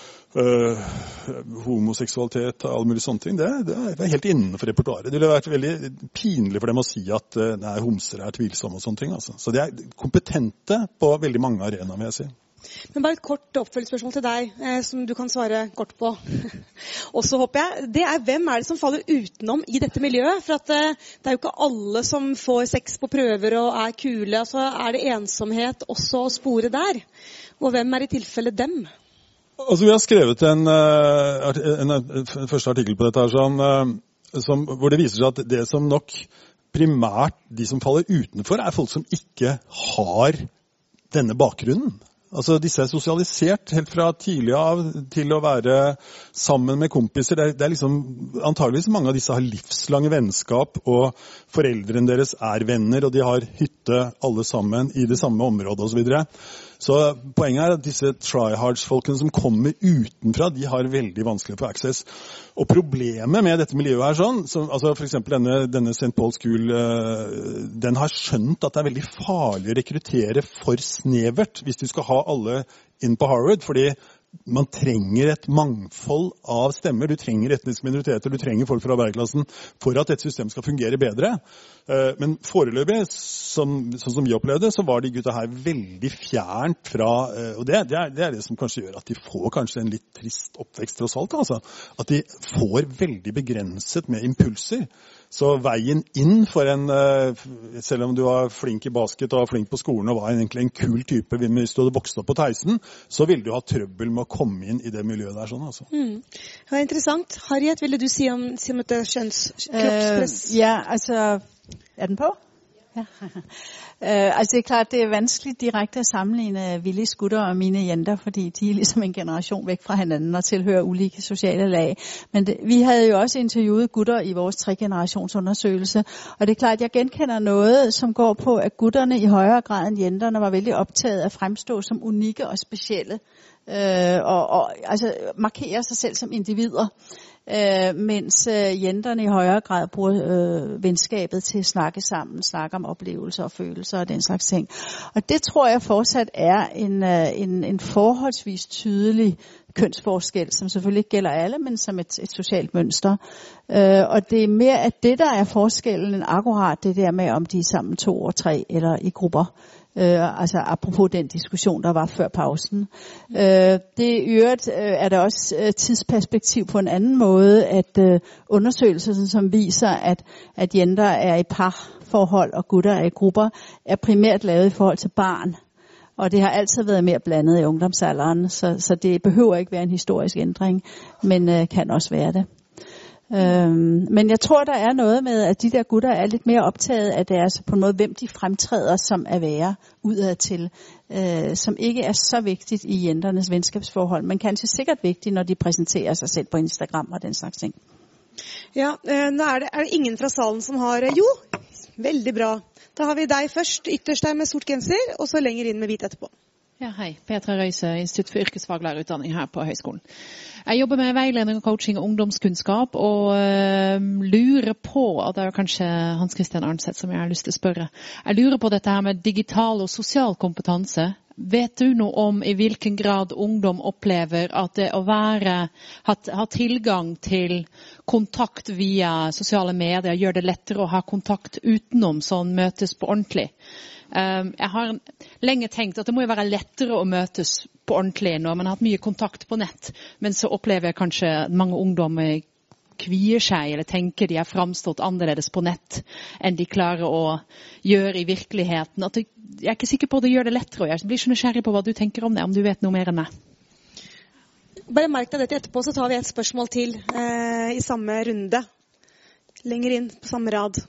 øh, homoseksualitet og alle mulige sånne ting, det, det er helt innenfor repertoaret. Det ville vært veldig pinlig for dem å si at øh, nei, homser er tvilsomme og sånne ting, altså. Så de er kompetente på veldig mange arenaer, vil jeg si. Men bare et kort oppfølgingsspørsmål til deg, eh, som du kan svare kort på. Også håper jeg. Det er hvem er det som faller utenom i dette miljøet? For at, eh, det er jo ikke alle som får sex på prøver og er kule. Altså, er det ensomhet også å spore der? Og hvem er i tilfelle dem? Altså, vi har skrevet en, en, en første artikkel på dette her, som, som, hvor det viser seg at det som nok primært de som faller utenfor, er folk som ikke har denne bakgrunnen. Altså disse er sosialisert helt fra tidlig av til å være sammen med kompiser. Det er, det er liksom, antageligvis mange av disse har livslange vennskap, og foreldrene deres er venner, og de har hytte alle sammen i det samme området og så videre. Så poenget er at disse tryhards-folkene som kommer utenfra, de har veldig vanskelig å få access. Og problemet med dette miljøet her sånn, som, altså for eksempel denne, denne Saint Paul School, uh, den har skjønt at det er veldig farlig å rekruttere for snevert hvis du skal ha alle inn på Harvard, fordi man trenger et mangfold av stemmer. Du trenger etniske minoriteter, du trenger folk fra arbeiderklassen for at et system skal fungere bedre. Men foreløpig, som, sånn som vi opplevde, så var de gutta her veldig fjernt fra, og det, det, er, det er det som kanskje gjør at de får kanskje en litt trist oppvekst tross alt, altså. At de får veldig begrenset med impulser. Så veien inn for en, selv om du var flink i basket og var flink på skolen og var egentlig en kul type, hvis du hadde vokst opp på Theisen, så ville du ha trøbbel med å komme inn i det miljøet der sånn, altså. Mm. Det var interessant. Harriet, ville du si om, si om dette kjønnskroppspress? Uh, ja, altså, er den på? Ja. Uh, altså det er klart, det er vanskeligt direkte at sammenligne Willis gutter og mine jenter, fordi de er ligesom en generation væk fra hinanden og tilhører ulike sociale lag. Men det, vi havde jo også interviewet gutter i vores tregenerationsundersøgelse, og det er klart, at jeg genkender noget, som går på, at gutterne i højere grad end jenterne var veldig optaget af at fremstå som unikke og specielle, uh, og, og altså markere sig selv som individer. Øh, mens øh, jenterne i højere grad bruger øh, venskabet til at snakke sammen, snakke om oplevelser og følelser og den slags ting. Og det tror jeg fortsat er en, øh, en, en forholdsvis tydelig kønsforskel, som selvfølgelig ikke gælder alle, men som et, et socialt mønster. Øh, og det er mere at det, der er forskellen, end akkurat det der med, om de er sammen to og tre eller i grupper. Øh, altså apropos den diskussion, der var før pausen. Øh, det i øvrigt øh, er der også øh, tidsperspektiv på en anden måde, at øh, undersøgelser, som viser, at, at jenter er i parforhold og gutter er i grupper, er primært lavet i forhold til barn. Og det har altid været mere blandet i ungdomsalderen, så, så det behøver ikke være en historisk ændring, men øh, kan også være det. Øhm, men jeg tror, der er noget med, at de der gutter er lidt mere optaget af deres, på en måde, hvem de fremtræder som at være udadtil, øh, som ikke er så vigtigt i jenternes venskabsforhold, men kanskje sikkert vigtigt, når de præsenterer sig selv på Instagram og den slags ting. Ja, øh, nå er det, er det ingen fra salen som har, jo, veldig bra. Da har vi deg først, ytterst der med sort genser, og så lenger inn med hvit etterpå. Ja, hei. Petra Røise, Institutt for yrkesfaglærerutdanning her på høyskolen. Jeg jobber med veiledning og coaching og ungdomskunnskap, og øh, lurer på, og det er kanskje Hans Christian Arnseth som jeg har lyst til å spørre, jeg lurer på dette her med digital og sosial kompetanse. Vet du noe om i hvilken grad ungdom opplever at det å være, ha, ha tilgang til kontakt via sosiale medier gjør det lettere å ha kontakt utenom sånn møtes på ordentlig? Um, jeg har lenge tenkt at det må jo være lettere å møtes på ordentlig når man har hatt mye kontakt på nett, men så opplever jeg kanskje at mange ungdommer kvier seg eller tenker de har framstått annerledes på nett enn de klarer å gjøre i virkeligheten. At det, jeg er ikke sikker på at det gjør det lettere, og jeg blir så nysgjerrig på hva du tenker om det, om du vet noe mer enn meg. Bare merk deg dette etterpå, så tar vi et spørsmål til eh, i samme runde. Lenger inn på samme rad.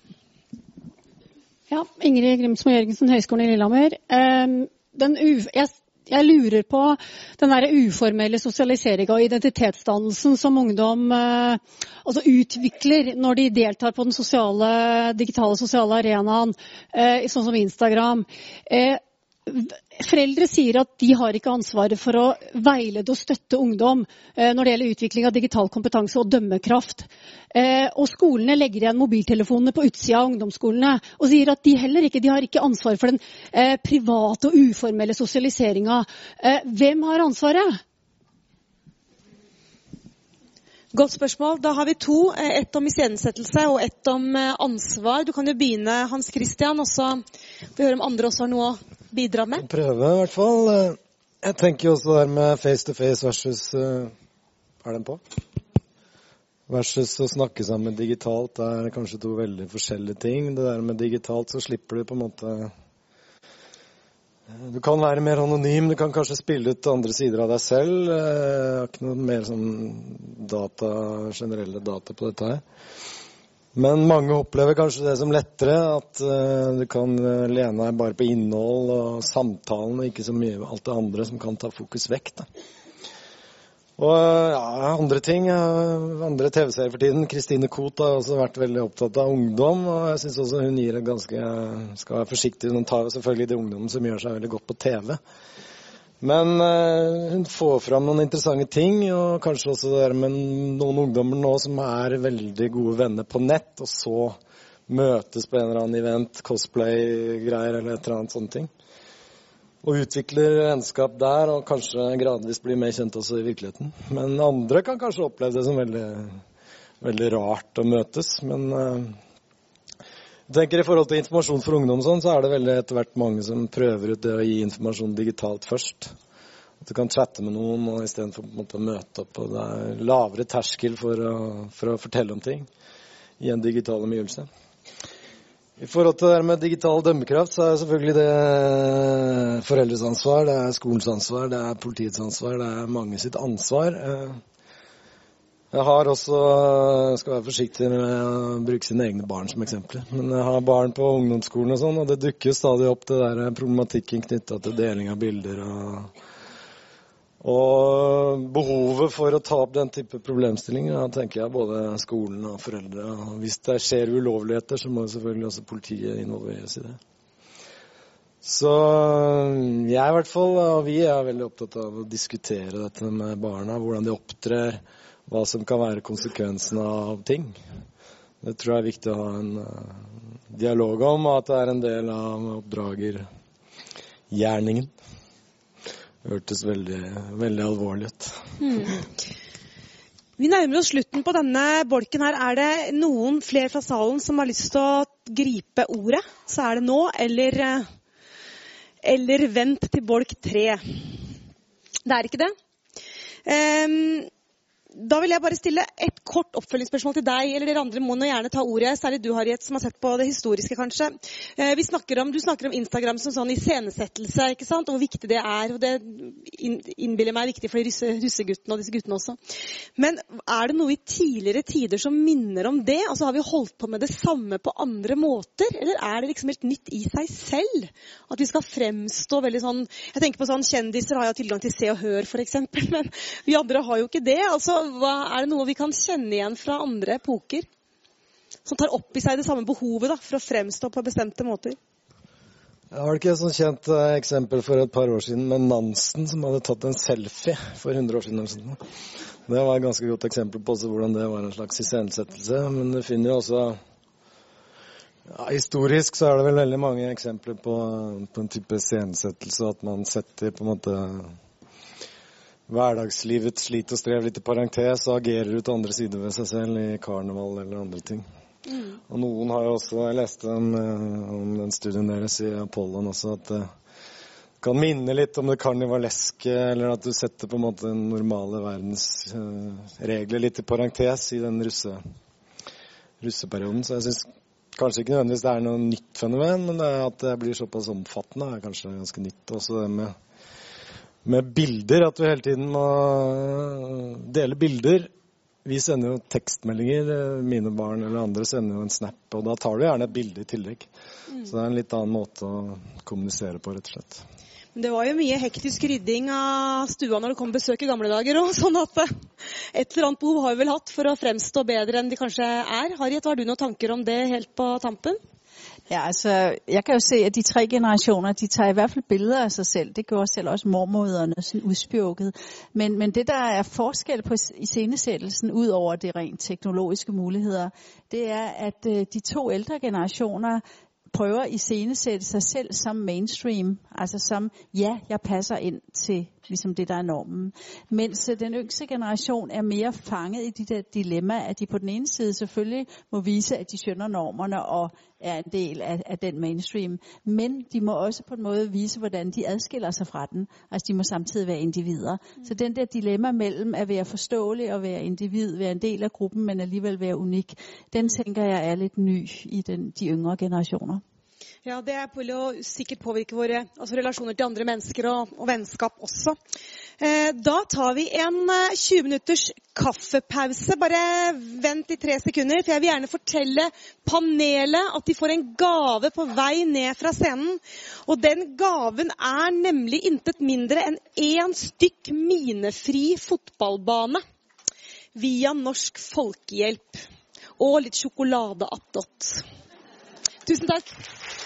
Ja, Ingrid Grimsmo Jørgensen, Høgskolen i Lillehammer. Um, den u jeg, jeg lurer på den der uformelle sosialiseringen og identitetsdannelsen som ungdom uh, altså utvikler når de deltar på den sosiale, digitale sosiale arenaen, uh, sånn som Instagram. Uh, Foreldre sier at de har ikke ansvaret for å veilede og støtte ungdom eh, når det gjelder utvikling av digital kompetanse og dømmekraft. Eh, og skolene legger igjen mobiltelefonene på utsida av ungdomsskolene og sier at de heller ikke, de har ikke ansvar for den eh, private og uformelle sosialiseringen. Eh, hvem har ansvaret? Godt spørsmål. Da har vi to. Ett om iscenesettelse og ett om ansvar. Du kan jo begynne, Hans Christian, og så får vi høre om andre også har noe å bidra med. Prøve i hvert fall. Jeg tenker jo også der med face-to-face versus er den på? Versus å snakke sammen digitalt, det er kanskje to veldig forskjellige ting. Det der med digitalt så slipper du på en måte du kan være mer anonym, du kan kanskje spille ut andre sider av deg selv. Jeg har ikke noe mer sånn data, generelle data på dette her. Men mange opplever kanskje det som lettere, at uh, du kan lene deg bare på innhold og samtalen, og ikke så mye alt det andre som kan ta fokus vekk. Da. Og ja, andre ting, andre T V-serier for tiden. Kristine Koht har også vært veldig opptatt av ungdom, og jeg synes også hun gir et ganske, skal være forsiktig, hun tar selvfølgelig det ungdommen som gjør seg veldig godt på T V. Men uh, hun får fram noen interessante ting, og kanskje også det der med noen ungdommer nå som er veldig gode venner på nett, og så møtes på en eller annen event, cosplay-greier eller et eller annet sånt ting. og utvikler vennskap der, og kanskje gradvis blir mer kjent også i virkeligheten. Men andre kan kanskje oppleve det som veldig, veldig rart å møtes. Men uh, jeg tenker i forhold til informasjon for ungdom sånn, så er det veldig etter hvert mange som prøver ut det å gi informasjon digitalt først. At du kan chatte med noen, og i stedet for på en måte, å møte opp, og det er lavere terskel for å, for å fortelle om ting i en digital omgivelse. I forhold til det med digital dømmekraft, så er det selvfølgelig det foreldres ansvar, det er skolens ansvar, det er politiets ansvar, det er mange sitt ansvar. Jeg har også, skal være forsiktig med å bruke sine egne barn som eksempler, men jeg har barn på ungdomsskolen og sånn, og det dukker stadig opp det der problematikken knyttet til deling av bilder og Og behovet for å ta opp den type problemstillinger, da tenker jeg både skolen og foreldre. Og hvis det skjer ulovligheter, så må selvfølgelig også politiet involveres i det. Så jeg i hvert fall, og vi er veldig opptatt av å diskutere dette med barna, hvordan de opptrer, hva som kan være konsekvensene av ting. Det tror jeg er viktig å ha en uh, dialog om, og at det er en del av oppdragergjerningen. Det hørtes veldig, veldig alvorlig ut. Mm. Vi nærmer oss slutten på denne bolken her. Er det noen flere fra salen som har lyst til å gripe ordet? Så er det nå, eller, eller vent til bolk tre. Det er ikke det. Um, Da vil jeg bare stille et kort oppfølgingsspørsmål til deg, eller dere andre må nå gjerne ta ordet, særlig du, Harriet, som har sett på det historiske, kanskje. Eh, vi snakker om, du snakker om Instagram som sånn iscenesettelse, ikke sant, og hvor viktig det er, og det innbiller meg er viktig for de russe, russeguttene og disse guttene også. Men er det noe i tidligere tider som minner om det? Altså, har vi holdt på med det samme på andre måter, eller er det liksom helt nytt i seg selv? At vi skal fremstå veldig sånn, jeg tenker på sånn, kjendiser har jo tilgang til Se og Hør, for eksempel, men vi andre har jo ikke det, altså. Hva, er det noe vi kan kjenne igjen fra andre epoker som tar opp i seg det samme behovet da, for å fremstå på bestemte måter? Jeg har ikke et sånt kjent uh, eksempel for et par år siden med Nansen som hadde tatt en selfie for hundre år siden. Det var et ganske godt eksempel på også hvordan det var en slags iscenesettelse, men det finner jo også ja, historisk så er det vel veldig mange eksempler på, på en type iscenesettelse, at man setter på en måte hverdagslivets slit og strev litt i parentes og agerer ut andre sider ved seg selv i karneval eller andre ting. Mm. Og noen har jo også, jeg leste om, om den studien deres i Apollon også, at det kan minne litt om det karnevaleske, eller at du setter på en måte den normale verdens uh, regler litt i parentes i den russe, russeperioden. Så jeg synes kanskje ikke nødvendigvis det er noe nytt fenomen, men det er at det blir såpass omfattende er kanskje ganske nytt. Også det med med bilder, at du hele tiden må dele bilder. Vi sender jo tekstmeldinger, mine barn eller andre sender jo en snap, og da tar du gjerne et bilde i tillegg. Mm. Så det er en litt annen måte å kommunisere på, rett og slett. Men det var jo mye hektisk rydding av stua når det kom besøk i gamle dager, og sånn at et eller annet behov har vi vel hatt for å fremstå bedre enn de kanskje er. Harriet, har du noen tanker om det helt på tampen? Ja, altså, jeg kan jo se, at de tre generationer, de tager i hvert fald billeder af sig selv. Det gjorde selv også mormoderne sådan udspjukket. Men, men det, der er forskel på iscenesættelsen, ud over det rent teknologiske muligheder, det er, at øh, de to ældre generationer prøver at iscenesætte sig selv som mainstream. Altså som, ja, jeg passer ind til ligesom det, der er normen. Mens den yngste generation er mere fanget i de der dilemmaer, at de på den ene side selvfølgelig må vise, at de skønner normerne og er en del af, af den mainstream. Men de må også på en måde vise, hvordan de adskiller sig fra den. Altså de må samtidig være individer. Mm. Så den der dilemma mellem at være forståelig og være individ, være en del af gruppen, men alligevel være unik, den tænker jeg er lidt ny i den, de yngre generationer. Ja, det er mulig å sikkert påvirke våre altså relasjoner til andre mennesker og, og vennskap også. Eh, da tar vi en eh, tjue minutters kaffepause. Bare vent i tre sekunder, for jeg vil gjerne fortelle panelet at de får en gave på vei ned fra scenen. Og den gaven er nemlig intet mindre enn en stykk minefri fotballbane via Norsk Folkehjelp. Og litt sjokolade attåt. Tusen takk.